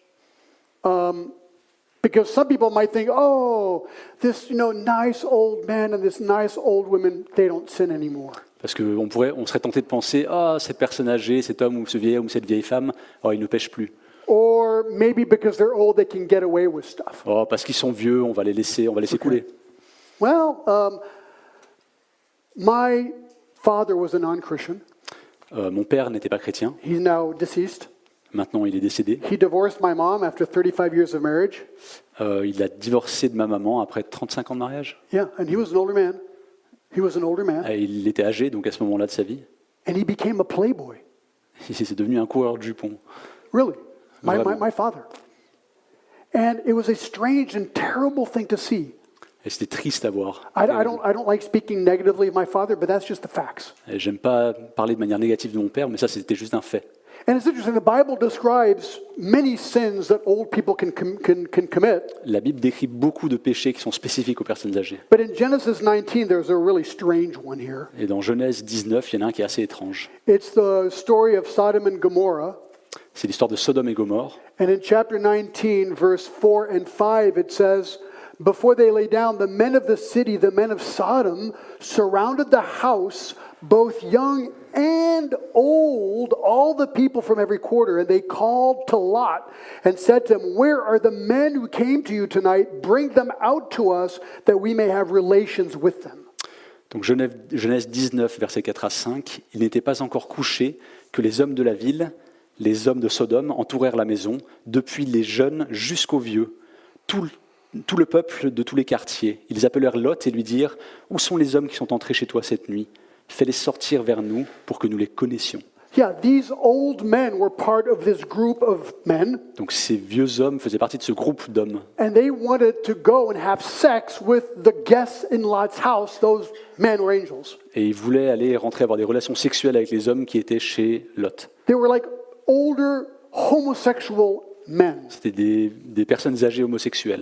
[SPEAKER 1] Because some people might think, oh, this you know nice old man and this nice old woman, they don't sin anymore.
[SPEAKER 2] Parce qu'on pourrait, on serait tenté de penser, ah, cette personne âgée, cet homme ou ce vieil homme ou cette vieille femme, oh, ils ne pêchent plus.
[SPEAKER 1] Or maybe because they're old, they can get away with stuff.
[SPEAKER 2] Oh, parce qu'ils sont vieux, on va les laisser, on va laisser couler.
[SPEAKER 1] Well, um, my father was a non-Christian.
[SPEAKER 2] Euh, mon père n'était pas chrétien,
[SPEAKER 1] He's now deceased.
[SPEAKER 2] maintenant il est décédé.
[SPEAKER 1] He divorced my mom after thirty-five years of marriage.
[SPEAKER 2] Euh, il a divorcé de ma maman après trente-cinq ans de mariage.
[SPEAKER 1] Yeah, and he was an older man. He was an older man.
[SPEAKER 2] Et il était âgé, donc à ce moment-là de sa vie.
[SPEAKER 1] And he became a playboy.
[SPEAKER 2] C'est devenu un coureur de jupons.
[SPEAKER 1] Really, my, my,
[SPEAKER 2] Vraiment.
[SPEAKER 1] my father. And it was a strange and terrible thing to see.
[SPEAKER 2] Et c'était triste à voir.
[SPEAKER 1] I, I, don't, I don't like speaking negatively of my father, but that's just the facts.
[SPEAKER 2] Et j'aime pas parler de manière négative de mon père, mais ça c'était juste un fait.
[SPEAKER 1] And it's interesting, the Bible describes many sins that old people can, com- can, can commit.
[SPEAKER 2] La Bible décrit beaucoup de péchés qui sont spécifiques aux personnes âgées.
[SPEAKER 1] But in Genesis nineteen, there's a really strange one here.
[SPEAKER 2] Et dans Genèse dix-neuf, il y en a un qui est assez étrange.
[SPEAKER 1] It's the story of Sodom and Gomorrah.
[SPEAKER 2] C'est l'histoire de Sodome et Gomorre.
[SPEAKER 1] And in chapter nineteen, verse four and five, it says, before they lay down, the men of the city, the men of Sodom, surrounded the house, both young and old, all the people from every quarter. And they called to Lot and said to him, where are the men who came to you tonight? Bring them out to us that we may have relations with them.
[SPEAKER 2] Donc Genèse Genèse dix-neuf, versets quatre à cinq, il n'était pas encore couché que les hommes de la ville, les hommes de Sodome, entourèrent la maison, depuis les jeunes jusqu'aux vieux, tout, tout le peuple de tous les quartiers. Ils appelèrent Lot et lui dirent, où sont les hommes qui sont entrés chez toi cette nuit? Fais-les sortir vers nous pour que nous les connaissions.
[SPEAKER 1] Yeah, these old men were part of this group of men,
[SPEAKER 2] Donc ces vieux hommes faisaient partie de ce groupe d'hommes.
[SPEAKER 1] and they wanted to go and have sex with the guests in Lot's house. Those men were angels.
[SPEAKER 2] Et ils voulaient aller rentrer avoir des relations sexuelles avec les hommes qui étaient chez Lot.
[SPEAKER 1] They were like older homosexual men.
[SPEAKER 2] C'était des, des personnes âgées homosexuelles.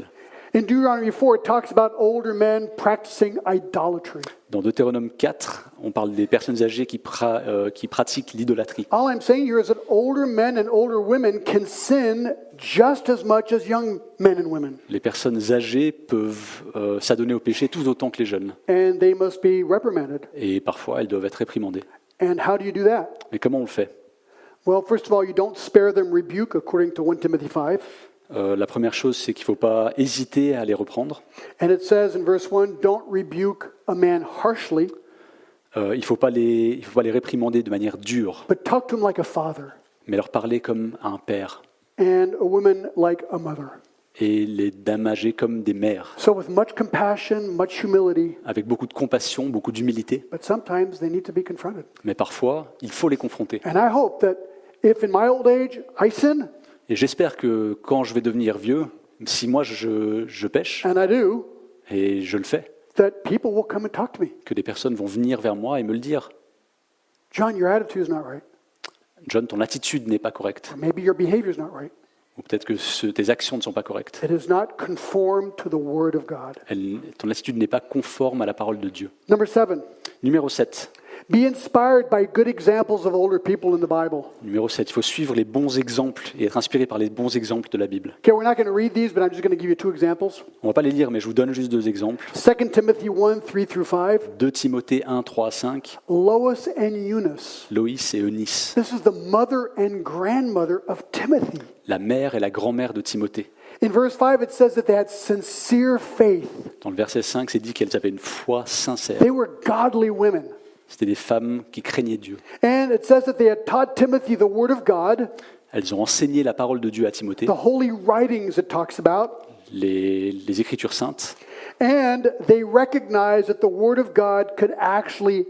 [SPEAKER 1] In Deuteronomy four, it talks about older men practicing idolatry.
[SPEAKER 2] Dans Deutéronome quatre, on parle des personnes âgées qui, pra- euh, qui pratiquent l'idolâtrie.
[SPEAKER 1] All I'm saying here is that older men and older women can sin just as much as young men and women.
[SPEAKER 2] Les personnes âgées peuvent euh, s'adonner au péché tout autant que les jeunes.
[SPEAKER 1] And they must be reprimanded.
[SPEAKER 2] Et parfois, elles doivent être réprimandées.
[SPEAKER 1] And how do you do that?
[SPEAKER 2] Mais comment on le fait?
[SPEAKER 1] Well, first of all, you don't spare them rebuke, according to First Timothy five.
[SPEAKER 2] Euh, La première chose, c'est qu'il ne faut pas hésiter à les reprendre.
[SPEAKER 1] And it says in verse one, don't rebuke a man harshly,
[SPEAKER 2] Euh, il ne faut pas les, il faut pas les réprimander de manière dure,
[SPEAKER 1] but talk to him like a father,
[SPEAKER 2] mais leur parler comme à un père
[SPEAKER 1] and a woman like a mother.
[SPEAKER 2] et les dames âgées comme des mères,
[SPEAKER 1] So with much compassion, much humility,
[SPEAKER 2] avec beaucoup de compassion, beaucoup d'humilité.
[SPEAKER 1] but sometimes they need to be confronted.
[SPEAKER 2] Mais parfois, il faut les confronter.
[SPEAKER 1] And I hope that if in my old age I sin,
[SPEAKER 2] Et j'espère que quand je vais devenir vieux, si moi je, je pêche,
[SPEAKER 1] and I do,
[SPEAKER 2] et je le fais,
[SPEAKER 1] that people will come and talk to me.
[SPEAKER 2] que des personnes vont venir vers moi et me le dire.
[SPEAKER 1] John, your attitude is not right.
[SPEAKER 2] John, ton attitude n'est pas correcte.
[SPEAKER 1] Or maybe your behavior is not right.
[SPEAKER 2] Ou peut-être que ce- tes actions ne sont pas correctes.
[SPEAKER 1] It is not conformed to the word of God.
[SPEAKER 2] Elle- ton attitude n'est pas conforme à la parole de Dieu.
[SPEAKER 1] Number seven,
[SPEAKER 2] Numéro sept.
[SPEAKER 1] be inspired by good examples of older people in the Bible.
[SPEAKER 2] Numéro sept. Il faut suivre les bons exemples et être inspiré par les bons exemples de la Bible.
[SPEAKER 1] Okay, we're not going to read these, but I'm just going to give you two examples.
[SPEAKER 2] On ne va pas les lire, mais je vous donne juste deux exemples.
[SPEAKER 1] Second Timothy one, three through five.
[SPEAKER 2] deux Timothée un, trois à cinq.
[SPEAKER 1] Lois and Eunice.
[SPEAKER 2] Loïs et Eunice,
[SPEAKER 1] This is the mother and grandmother of Timothy.
[SPEAKER 2] la mère et la grand-mère de Timothée.
[SPEAKER 1] In verse five, it says that they had sincere faith.
[SPEAKER 2] Dans le verset cinq, c'est dit qu'elles avaient une foi sincère.
[SPEAKER 1] They were godly women.
[SPEAKER 2] C'était des femmes qui craignaient Dieu.
[SPEAKER 1] And it says that they had taught Timothy the word of God,
[SPEAKER 2] Elles ont enseigné la parole de Dieu à Timothée,
[SPEAKER 1] the holy writings it talks about,
[SPEAKER 2] les, les Écritures saintes,
[SPEAKER 1] and they recognized that the word of God could actually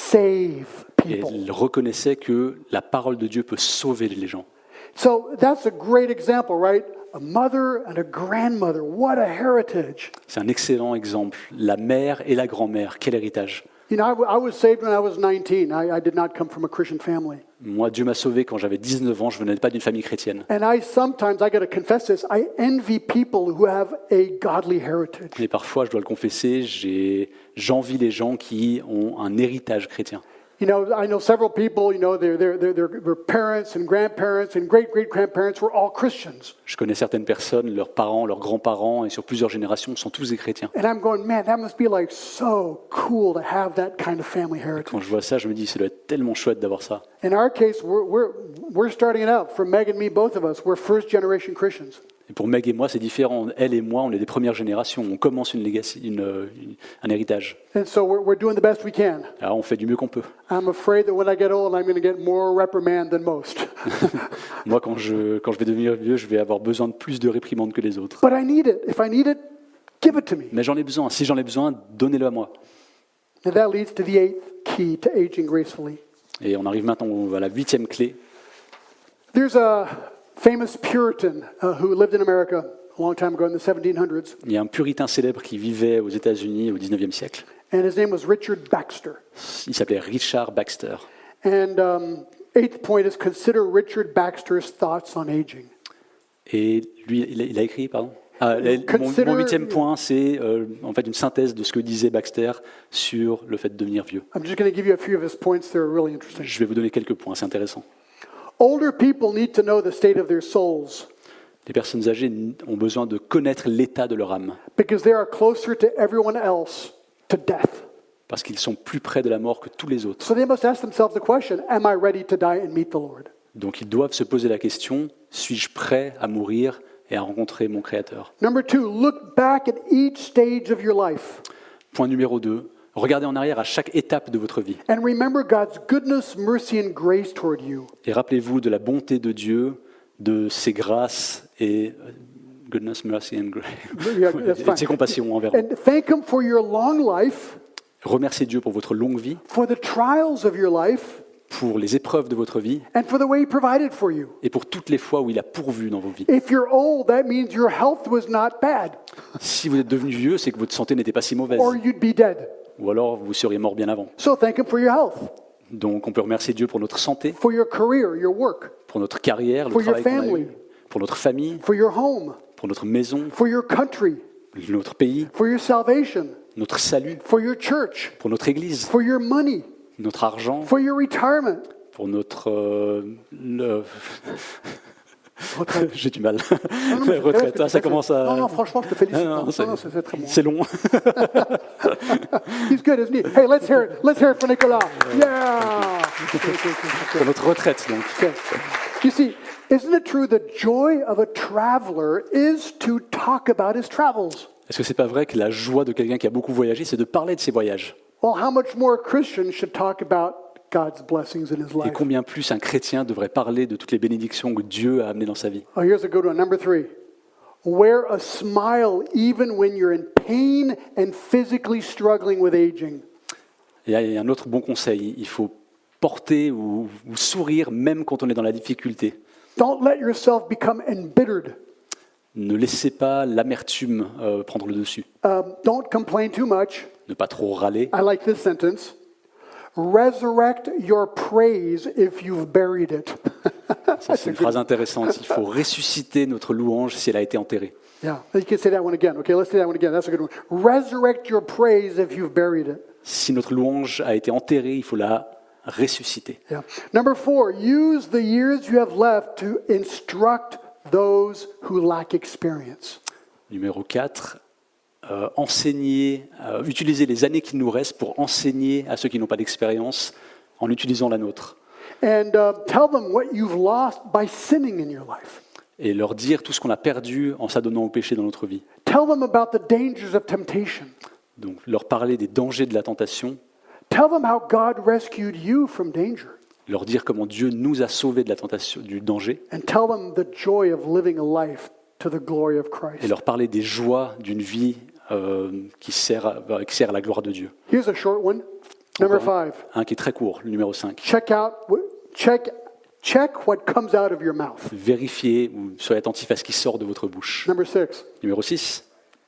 [SPEAKER 1] save
[SPEAKER 2] et
[SPEAKER 1] people.
[SPEAKER 2] elles reconnaissaient que la parole de Dieu peut sauver les gens.
[SPEAKER 1] So that's a great example, right? A mother and a grandmother. What a heritage.
[SPEAKER 2] C'est un excellent exemple. La mère et la grand-mère, quel héritage.
[SPEAKER 1] You know, I, w- I was saved when I was nineteen. I, I did not come from a Christian family.
[SPEAKER 2] Moi, Dieu m'a sauvé quand j'avais dix-neuf ans, je venais pas d'une famille chrétienne.
[SPEAKER 1] And I sometimes, I got to confess this, I envy people who have a godly heritage.
[SPEAKER 2] Et parfois, je dois le confesser, j'ai- j'envie les gens qui ont un héritage chrétien.
[SPEAKER 1] You know, I know several people, you know, their, their, their, their, their parents and grandparents and great-great-grandparents were all Christians.
[SPEAKER 2] Je connais certaines personnes, leurs parents, leurs grands-parents, et sur plusieurs générations, sont tous des chrétiens.
[SPEAKER 1] And I'm going, man, that must be like so cool to have that kind of family
[SPEAKER 2] Quand
[SPEAKER 1] heritage.
[SPEAKER 2] je vois ça, je me dis, ça doit être tellement chouette d'avoir ça.
[SPEAKER 1] In our case, we're, we're, we're starting it out. For Meg and me, both of us, we're first-generation Christians.
[SPEAKER 2] Et pour Meg et moi, c'est différent. Elle et moi, on est des premières générations. On commence une legacy, une, une- un héritage.
[SPEAKER 1] And so we're, we're doing the best we can.
[SPEAKER 2] Alors, on fait du mieux qu'on peut.
[SPEAKER 1] I'm afraid that when I get old, I'm going to get more reprimand than most.
[SPEAKER 2] Moi, quand je, quand je vais devenir vieux, je vais avoir besoin de plus de réprimandes que les autres.
[SPEAKER 1] But I need it. If I need it, give it to me.
[SPEAKER 2] Mais j'en ai besoin. Si j'en ai besoin, donnez-le à moi.
[SPEAKER 1] And that leads to the eighth key to aging gracefully.
[SPEAKER 2] Et on arrive maintenant à la huitième clé.
[SPEAKER 1] There's a famous Puritan uh, who lived in America a long time ago in the seventeen hundreds,
[SPEAKER 2] Il y a un puritain célèbre qui vivait aux États-Unis au dix-neuvième siècle.
[SPEAKER 1] and his name was Richard Baxter.
[SPEAKER 2] Il s'appelait Richard Baxter.
[SPEAKER 1] And um, eighth point is consider Richard Baxter's thoughts on aging.
[SPEAKER 2] Et lui, il a, il a écrit, pardon ah, le- mon,
[SPEAKER 1] Consider-
[SPEAKER 2] mon huitième point, c'est euh, en fait une synthèse de ce que disait Baxter sur le fait de devenir vieux.
[SPEAKER 1] I'm just going to give you a few of his points. They're really interesting.
[SPEAKER 2] Je vais vous donner quelques points, c'est intéressant.
[SPEAKER 1] Older people need to know the state of their souls
[SPEAKER 2] Les personnes âgées ont besoin de connaître l'état de leur âme,
[SPEAKER 1] because they are closer to everyone else to death.
[SPEAKER 2] parce qu'ils sont plus près de la mort que tous les autres.
[SPEAKER 1] So they must ask themselves the question, am I ready to die and meet the Lord?
[SPEAKER 2] Donc ils doivent se poser la question, suis-je prêt à mourir et à rencontrer mon Créateur?
[SPEAKER 1] Number two, look back at each stage of your life
[SPEAKER 2] Point numéro deux, regardez en arrière à chaque étape de votre vie.
[SPEAKER 1] and remember God's goodness, mercy, and grace toward you.
[SPEAKER 2] Et rappelez-vous de la bonté de Dieu, de ses grâces et euh, goodness, mercy and grace,
[SPEAKER 1] Yeah, that's
[SPEAKER 2] et de
[SPEAKER 1] fine.
[SPEAKER 2] ses compassions envers vous.
[SPEAKER 1] And thank Him for your long life,
[SPEAKER 2] Remerciez Dieu pour votre longue vie,
[SPEAKER 1] for the trials of your life,
[SPEAKER 2] pour les épreuves de votre vie
[SPEAKER 1] and for the way He provided for you.
[SPEAKER 2] et pour toutes les fois où il a pourvu dans vos vies.
[SPEAKER 1] If you're old, that means your health was not bad,
[SPEAKER 2] Si vous êtes devenu vieux, c'est que votre santé n'était pas si mauvaise.
[SPEAKER 1] or you'd be dead.
[SPEAKER 2] Ou alors vous seriez mort bien avant.
[SPEAKER 1] So thank Him for your health,
[SPEAKER 2] Donc on peut remercier Dieu pour notre santé,
[SPEAKER 1] for your career, your work,
[SPEAKER 2] pour notre carrière, le
[SPEAKER 1] For your
[SPEAKER 2] travail qu'on a
[SPEAKER 1] family.
[SPEAKER 2] eu, pour notre famille,
[SPEAKER 1] for your home,
[SPEAKER 2] pour notre maison,
[SPEAKER 1] for your country,
[SPEAKER 2] notre pays,
[SPEAKER 1] for your salvation,
[SPEAKER 2] notre salut,
[SPEAKER 1] for your church,
[SPEAKER 2] pour notre Église,
[SPEAKER 1] for your money,
[SPEAKER 2] notre argent,
[SPEAKER 1] for your retirement.
[SPEAKER 2] pour notre... euh, le-
[SPEAKER 1] Retraite.
[SPEAKER 2] J'ai du mal.
[SPEAKER 1] Non, non, mais c'est
[SPEAKER 2] Retraite,
[SPEAKER 1] très bien ce que
[SPEAKER 2] ah,
[SPEAKER 1] tu
[SPEAKER 2] ça
[SPEAKER 1] fais.
[SPEAKER 2] commence à...
[SPEAKER 1] Non, non, franchement, je te félicite.
[SPEAKER 2] Non, non,
[SPEAKER 1] Non,
[SPEAKER 2] c'est-
[SPEAKER 1] non, c'est c'est très bon.
[SPEAKER 2] C'est long.
[SPEAKER 1] He's good, isn't he? Hey, let's hear it. Let's hear it for Nicolas. Yeah.
[SPEAKER 2] Pour notre retraite, donc.
[SPEAKER 1] Okay. You see, isn't it true the joy of a traveler is to talk about his travels?
[SPEAKER 2] Est-ce que c'est pas vrai que la joie de quelqu'un qui a beaucoup voyagé, c'est de parler de ses voyages?
[SPEAKER 1] Well, how much more a Christian should talk about God's blessings in his
[SPEAKER 2] Et
[SPEAKER 1] life?
[SPEAKER 2] combien plus un chrétien devrait parler de toutes les bénédictions que Dieu a amenées dans sa vie?
[SPEAKER 1] Oh, here's a good one. Number three. Wear a smile even when you're in pain and physically struggling with aging.
[SPEAKER 2] Et il y a un autre bon conseil, il faut porter ou, ou sourire même quand on est dans la difficulté.
[SPEAKER 1] Don't let yourself become embittered.
[SPEAKER 2] Ne laissez pas l'amertume euh, prendre le dessus.
[SPEAKER 1] Um, don't complain too much.
[SPEAKER 2] Ne pas trop râler.
[SPEAKER 1] I like this sentence. Resurrect your praise if you've buried it.
[SPEAKER 2] Ça, c'est une phrase intéressante. Il faut ressusciter notre louange si elle a été enterrée.
[SPEAKER 1] Yeah, you can say that one again. Okay, let's say that one again. That's a good one. Resurrect your praise if you've buried it.
[SPEAKER 2] Si notre louange a été enterrée, il faut la ressusciter.
[SPEAKER 1] Yeah. Number four, use the years you have left to instruct those who lack experience.
[SPEAKER 2] Numéro quatre, euh, enseigner, euh, utiliser les années qui nous restent pour enseigner à ceux qui n'ont pas d'expérience en utilisant la nôtre.
[SPEAKER 1] And uh, tell them what you've lost by sinning in your life.
[SPEAKER 2] Et leur dire tout ce qu'on a perdu en s'adonnant au péché dans notre vie.
[SPEAKER 1] Tell them about the dangers of temptation.
[SPEAKER 2] Donc leur parler des dangers de la tentation,
[SPEAKER 1] Tell them how God rescued you from danger.
[SPEAKER 2] leur dire comment Dieu nous a sauvés de la tentation, du danger,
[SPEAKER 1] And tell them the joy of living a life to the glory of
[SPEAKER 2] et
[SPEAKER 1] Christ.
[SPEAKER 2] leur parler des joies d'une vie euh, qui, sert à, bah, qui sert à la gloire de Dieu.
[SPEAKER 1] Here's a short one. Number
[SPEAKER 2] Encore
[SPEAKER 1] five.
[SPEAKER 2] un, un qui est très court, le numéro cinq.
[SPEAKER 1] Check out, check, check what comes out of your mouth.
[SPEAKER 2] Vérifiez ou soyez attentif à ce qui sort de votre bouche.
[SPEAKER 1] Number six.
[SPEAKER 2] Numéro six.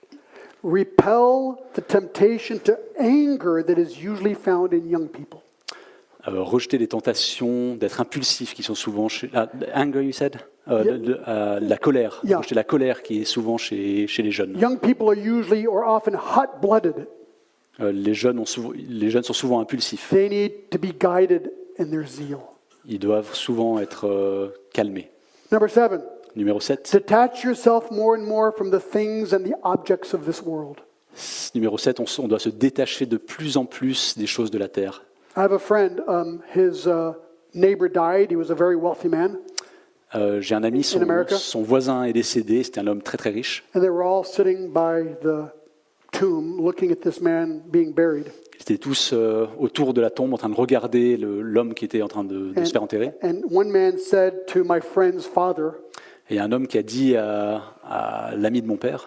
[SPEAKER 1] Repel the temptation to anger that is usually found in young people.
[SPEAKER 2] Euh, rejeter les tentations d'être impulsifs qui sont souvent chez... Ah, anger, you said Euh,
[SPEAKER 1] Yeah.
[SPEAKER 2] de- de- euh, La colère.
[SPEAKER 1] Yeah.
[SPEAKER 2] Rejeter la colère qui est souvent chez, chez les jeunes.
[SPEAKER 1] Young people are usually or often hot-blooded.
[SPEAKER 2] Euh, les, jeunes ont souvent- les jeunes sont souvent impulsifs.
[SPEAKER 1] They need to be guided in their zeal.
[SPEAKER 2] Ils doivent souvent être euh, calmés.
[SPEAKER 1] Number seven.
[SPEAKER 2] Numéro sept.
[SPEAKER 1] Detach yourself more and more from the things and the objects of this world.
[SPEAKER 2] Numéro sept, on, s- on doit se détacher de plus en plus des choses de la terre.
[SPEAKER 1] I have a friend. Um, his uh, neighbor died. He was a very wealthy man.
[SPEAKER 2] Euh, J'ai un ami, son,
[SPEAKER 1] America?
[SPEAKER 2] son voisin est décédé, c'était un homme très très riche.
[SPEAKER 1] And they were all sitting by the tomb looking at this man being buried.
[SPEAKER 2] Ils étaient tous euh, autour de la tombe en train de regarder le- l'homme qui était en train de, de se faire enterrer.
[SPEAKER 1] And one man said to my friend's father,
[SPEAKER 2] Et il y a un homme qui a dit à, à l'ami de mon père,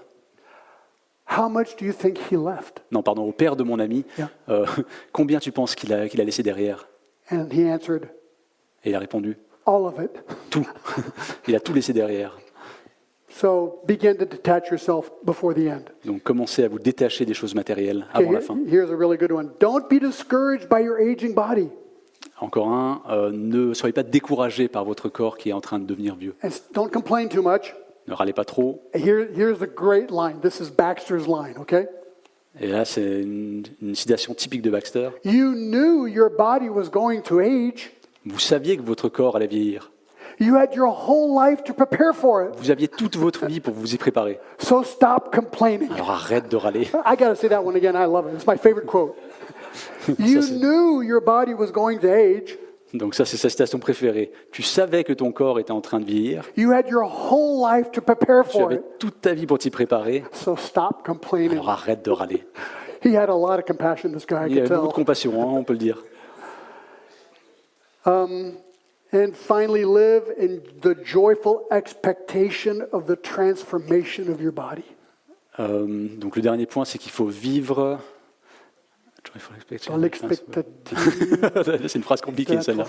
[SPEAKER 1] how much do you think he left?
[SPEAKER 2] non pardon, au père de mon ami,
[SPEAKER 1] Yeah.
[SPEAKER 2] euh, combien tu penses qu'il a, qu'il a laissé derrière?
[SPEAKER 1] And he answered,
[SPEAKER 2] Et il a répondu,
[SPEAKER 1] all of it.
[SPEAKER 2] tout. Il a tout laissé derrière.
[SPEAKER 1] So begin to detach yourself before the end.
[SPEAKER 2] Donc commencez à vous détacher des choses matérielles
[SPEAKER 1] Okay,
[SPEAKER 2] avant la
[SPEAKER 1] here-
[SPEAKER 2] fin.
[SPEAKER 1] here's a really good one. Don't be discouraged by your aging body.
[SPEAKER 2] Encore un, euh, ne soyez pas découragés par votre corps qui est en train de devenir vieux.
[SPEAKER 1] And s- don't complain too much.
[SPEAKER 2] Ne râlez pas trop.
[SPEAKER 1] And Here, here's the great line. This is Baxter's line, okay?
[SPEAKER 2] Et là, c'est une, une citation typique de Baxter.
[SPEAKER 1] You knew your body was going to age.
[SPEAKER 2] Vous saviez que votre corps allait vieillir.
[SPEAKER 1] You had your whole life to prepare for it.
[SPEAKER 2] Vous aviez toute votre vie pour vous y préparer.
[SPEAKER 1] So stop complaining.
[SPEAKER 2] Alors arrête de râler.
[SPEAKER 1] I got to say that one again. I love it. It's my favorite quote. You
[SPEAKER 2] c'est-
[SPEAKER 1] knew your body was going to age.
[SPEAKER 2] Donc ça, c'est sa citation préférée. Tu savais que ton corps était en train de vieillir.
[SPEAKER 1] You had your whole life to prepare
[SPEAKER 2] Tu
[SPEAKER 1] for
[SPEAKER 2] avais
[SPEAKER 1] it.
[SPEAKER 2] toute ta vie pour t'y préparer.
[SPEAKER 1] So stop complaining.
[SPEAKER 2] Alors arrête de râler.
[SPEAKER 1] He had a lot of compassion, this guy, I
[SPEAKER 2] Il
[SPEAKER 1] could
[SPEAKER 2] avait beaucoup de
[SPEAKER 1] tell.
[SPEAKER 2] compassion, hein, on peut le dire.
[SPEAKER 1] And finally, live in the joyful expectation of the transformation of your body.
[SPEAKER 2] Euh, donc le dernier point, c'est qu'il faut vivre.
[SPEAKER 1] Dans l'expectative.
[SPEAKER 2] C'est une phrase compliquée celle-là.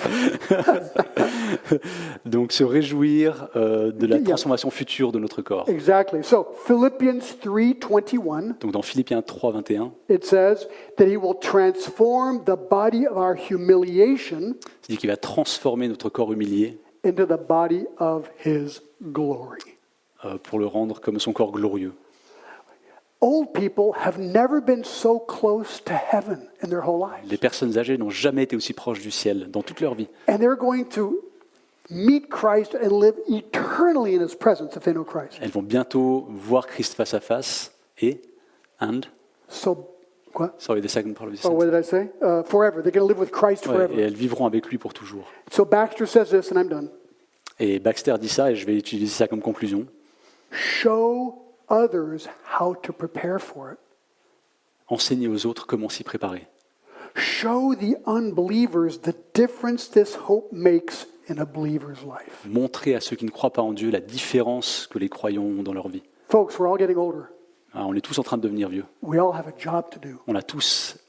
[SPEAKER 2] Donc se réjouir euh, de la
[SPEAKER 1] Yeah.
[SPEAKER 2] transformation future de notre corps.
[SPEAKER 1] Exactly. So Philippians three twenty-one,
[SPEAKER 2] Donc dans Philippiens trois, vingt et un,
[SPEAKER 1] it says that he will transform the body of our humiliation
[SPEAKER 2] c'est dit qu'il va transformer notre corps humilié
[SPEAKER 1] into the body of his glory.
[SPEAKER 2] euh, pour le rendre comme son corps glorieux.
[SPEAKER 1] Old people have never been so close to heaven in their whole lives.
[SPEAKER 2] Les personnes âgées n'ont jamais été aussi proches du ciel dans toute leur vie.
[SPEAKER 1] And they're going to meet Christ and live eternally in his presence if they know Christ.
[SPEAKER 2] Elles vont bientôt voir Christ face à face et, and,
[SPEAKER 1] So, what?
[SPEAKER 2] sorry, the second part of the
[SPEAKER 1] Oh, what
[SPEAKER 2] sentence.
[SPEAKER 1] did I say? Uh, forever. They're going to live with Christ
[SPEAKER 2] Ouais,
[SPEAKER 1] forever.
[SPEAKER 2] et elles vivront avec lui pour toujours.
[SPEAKER 1] So Baxter says this, and I'm done.
[SPEAKER 2] Et Baxter dit ça, et je vais utiliser ça comme conclusion.
[SPEAKER 1] Show others how to prepare for it.
[SPEAKER 2] Enseigner aux autres comment s'y préparer.
[SPEAKER 1] Show the unbelievers the difference this hope makes in a believer's life.
[SPEAKER 2] Montrer à ceux qui ne croient pas en Dieu la différence que les croyants ont dans leur vie.
[SPEAKER 1] Folks, we're all getting older.
[SPEAKER 2] Ah, on est tous en train de devenir vieux.
[SPEAKER 1] We all have a job to do.
[SPEAKER 2] On a tous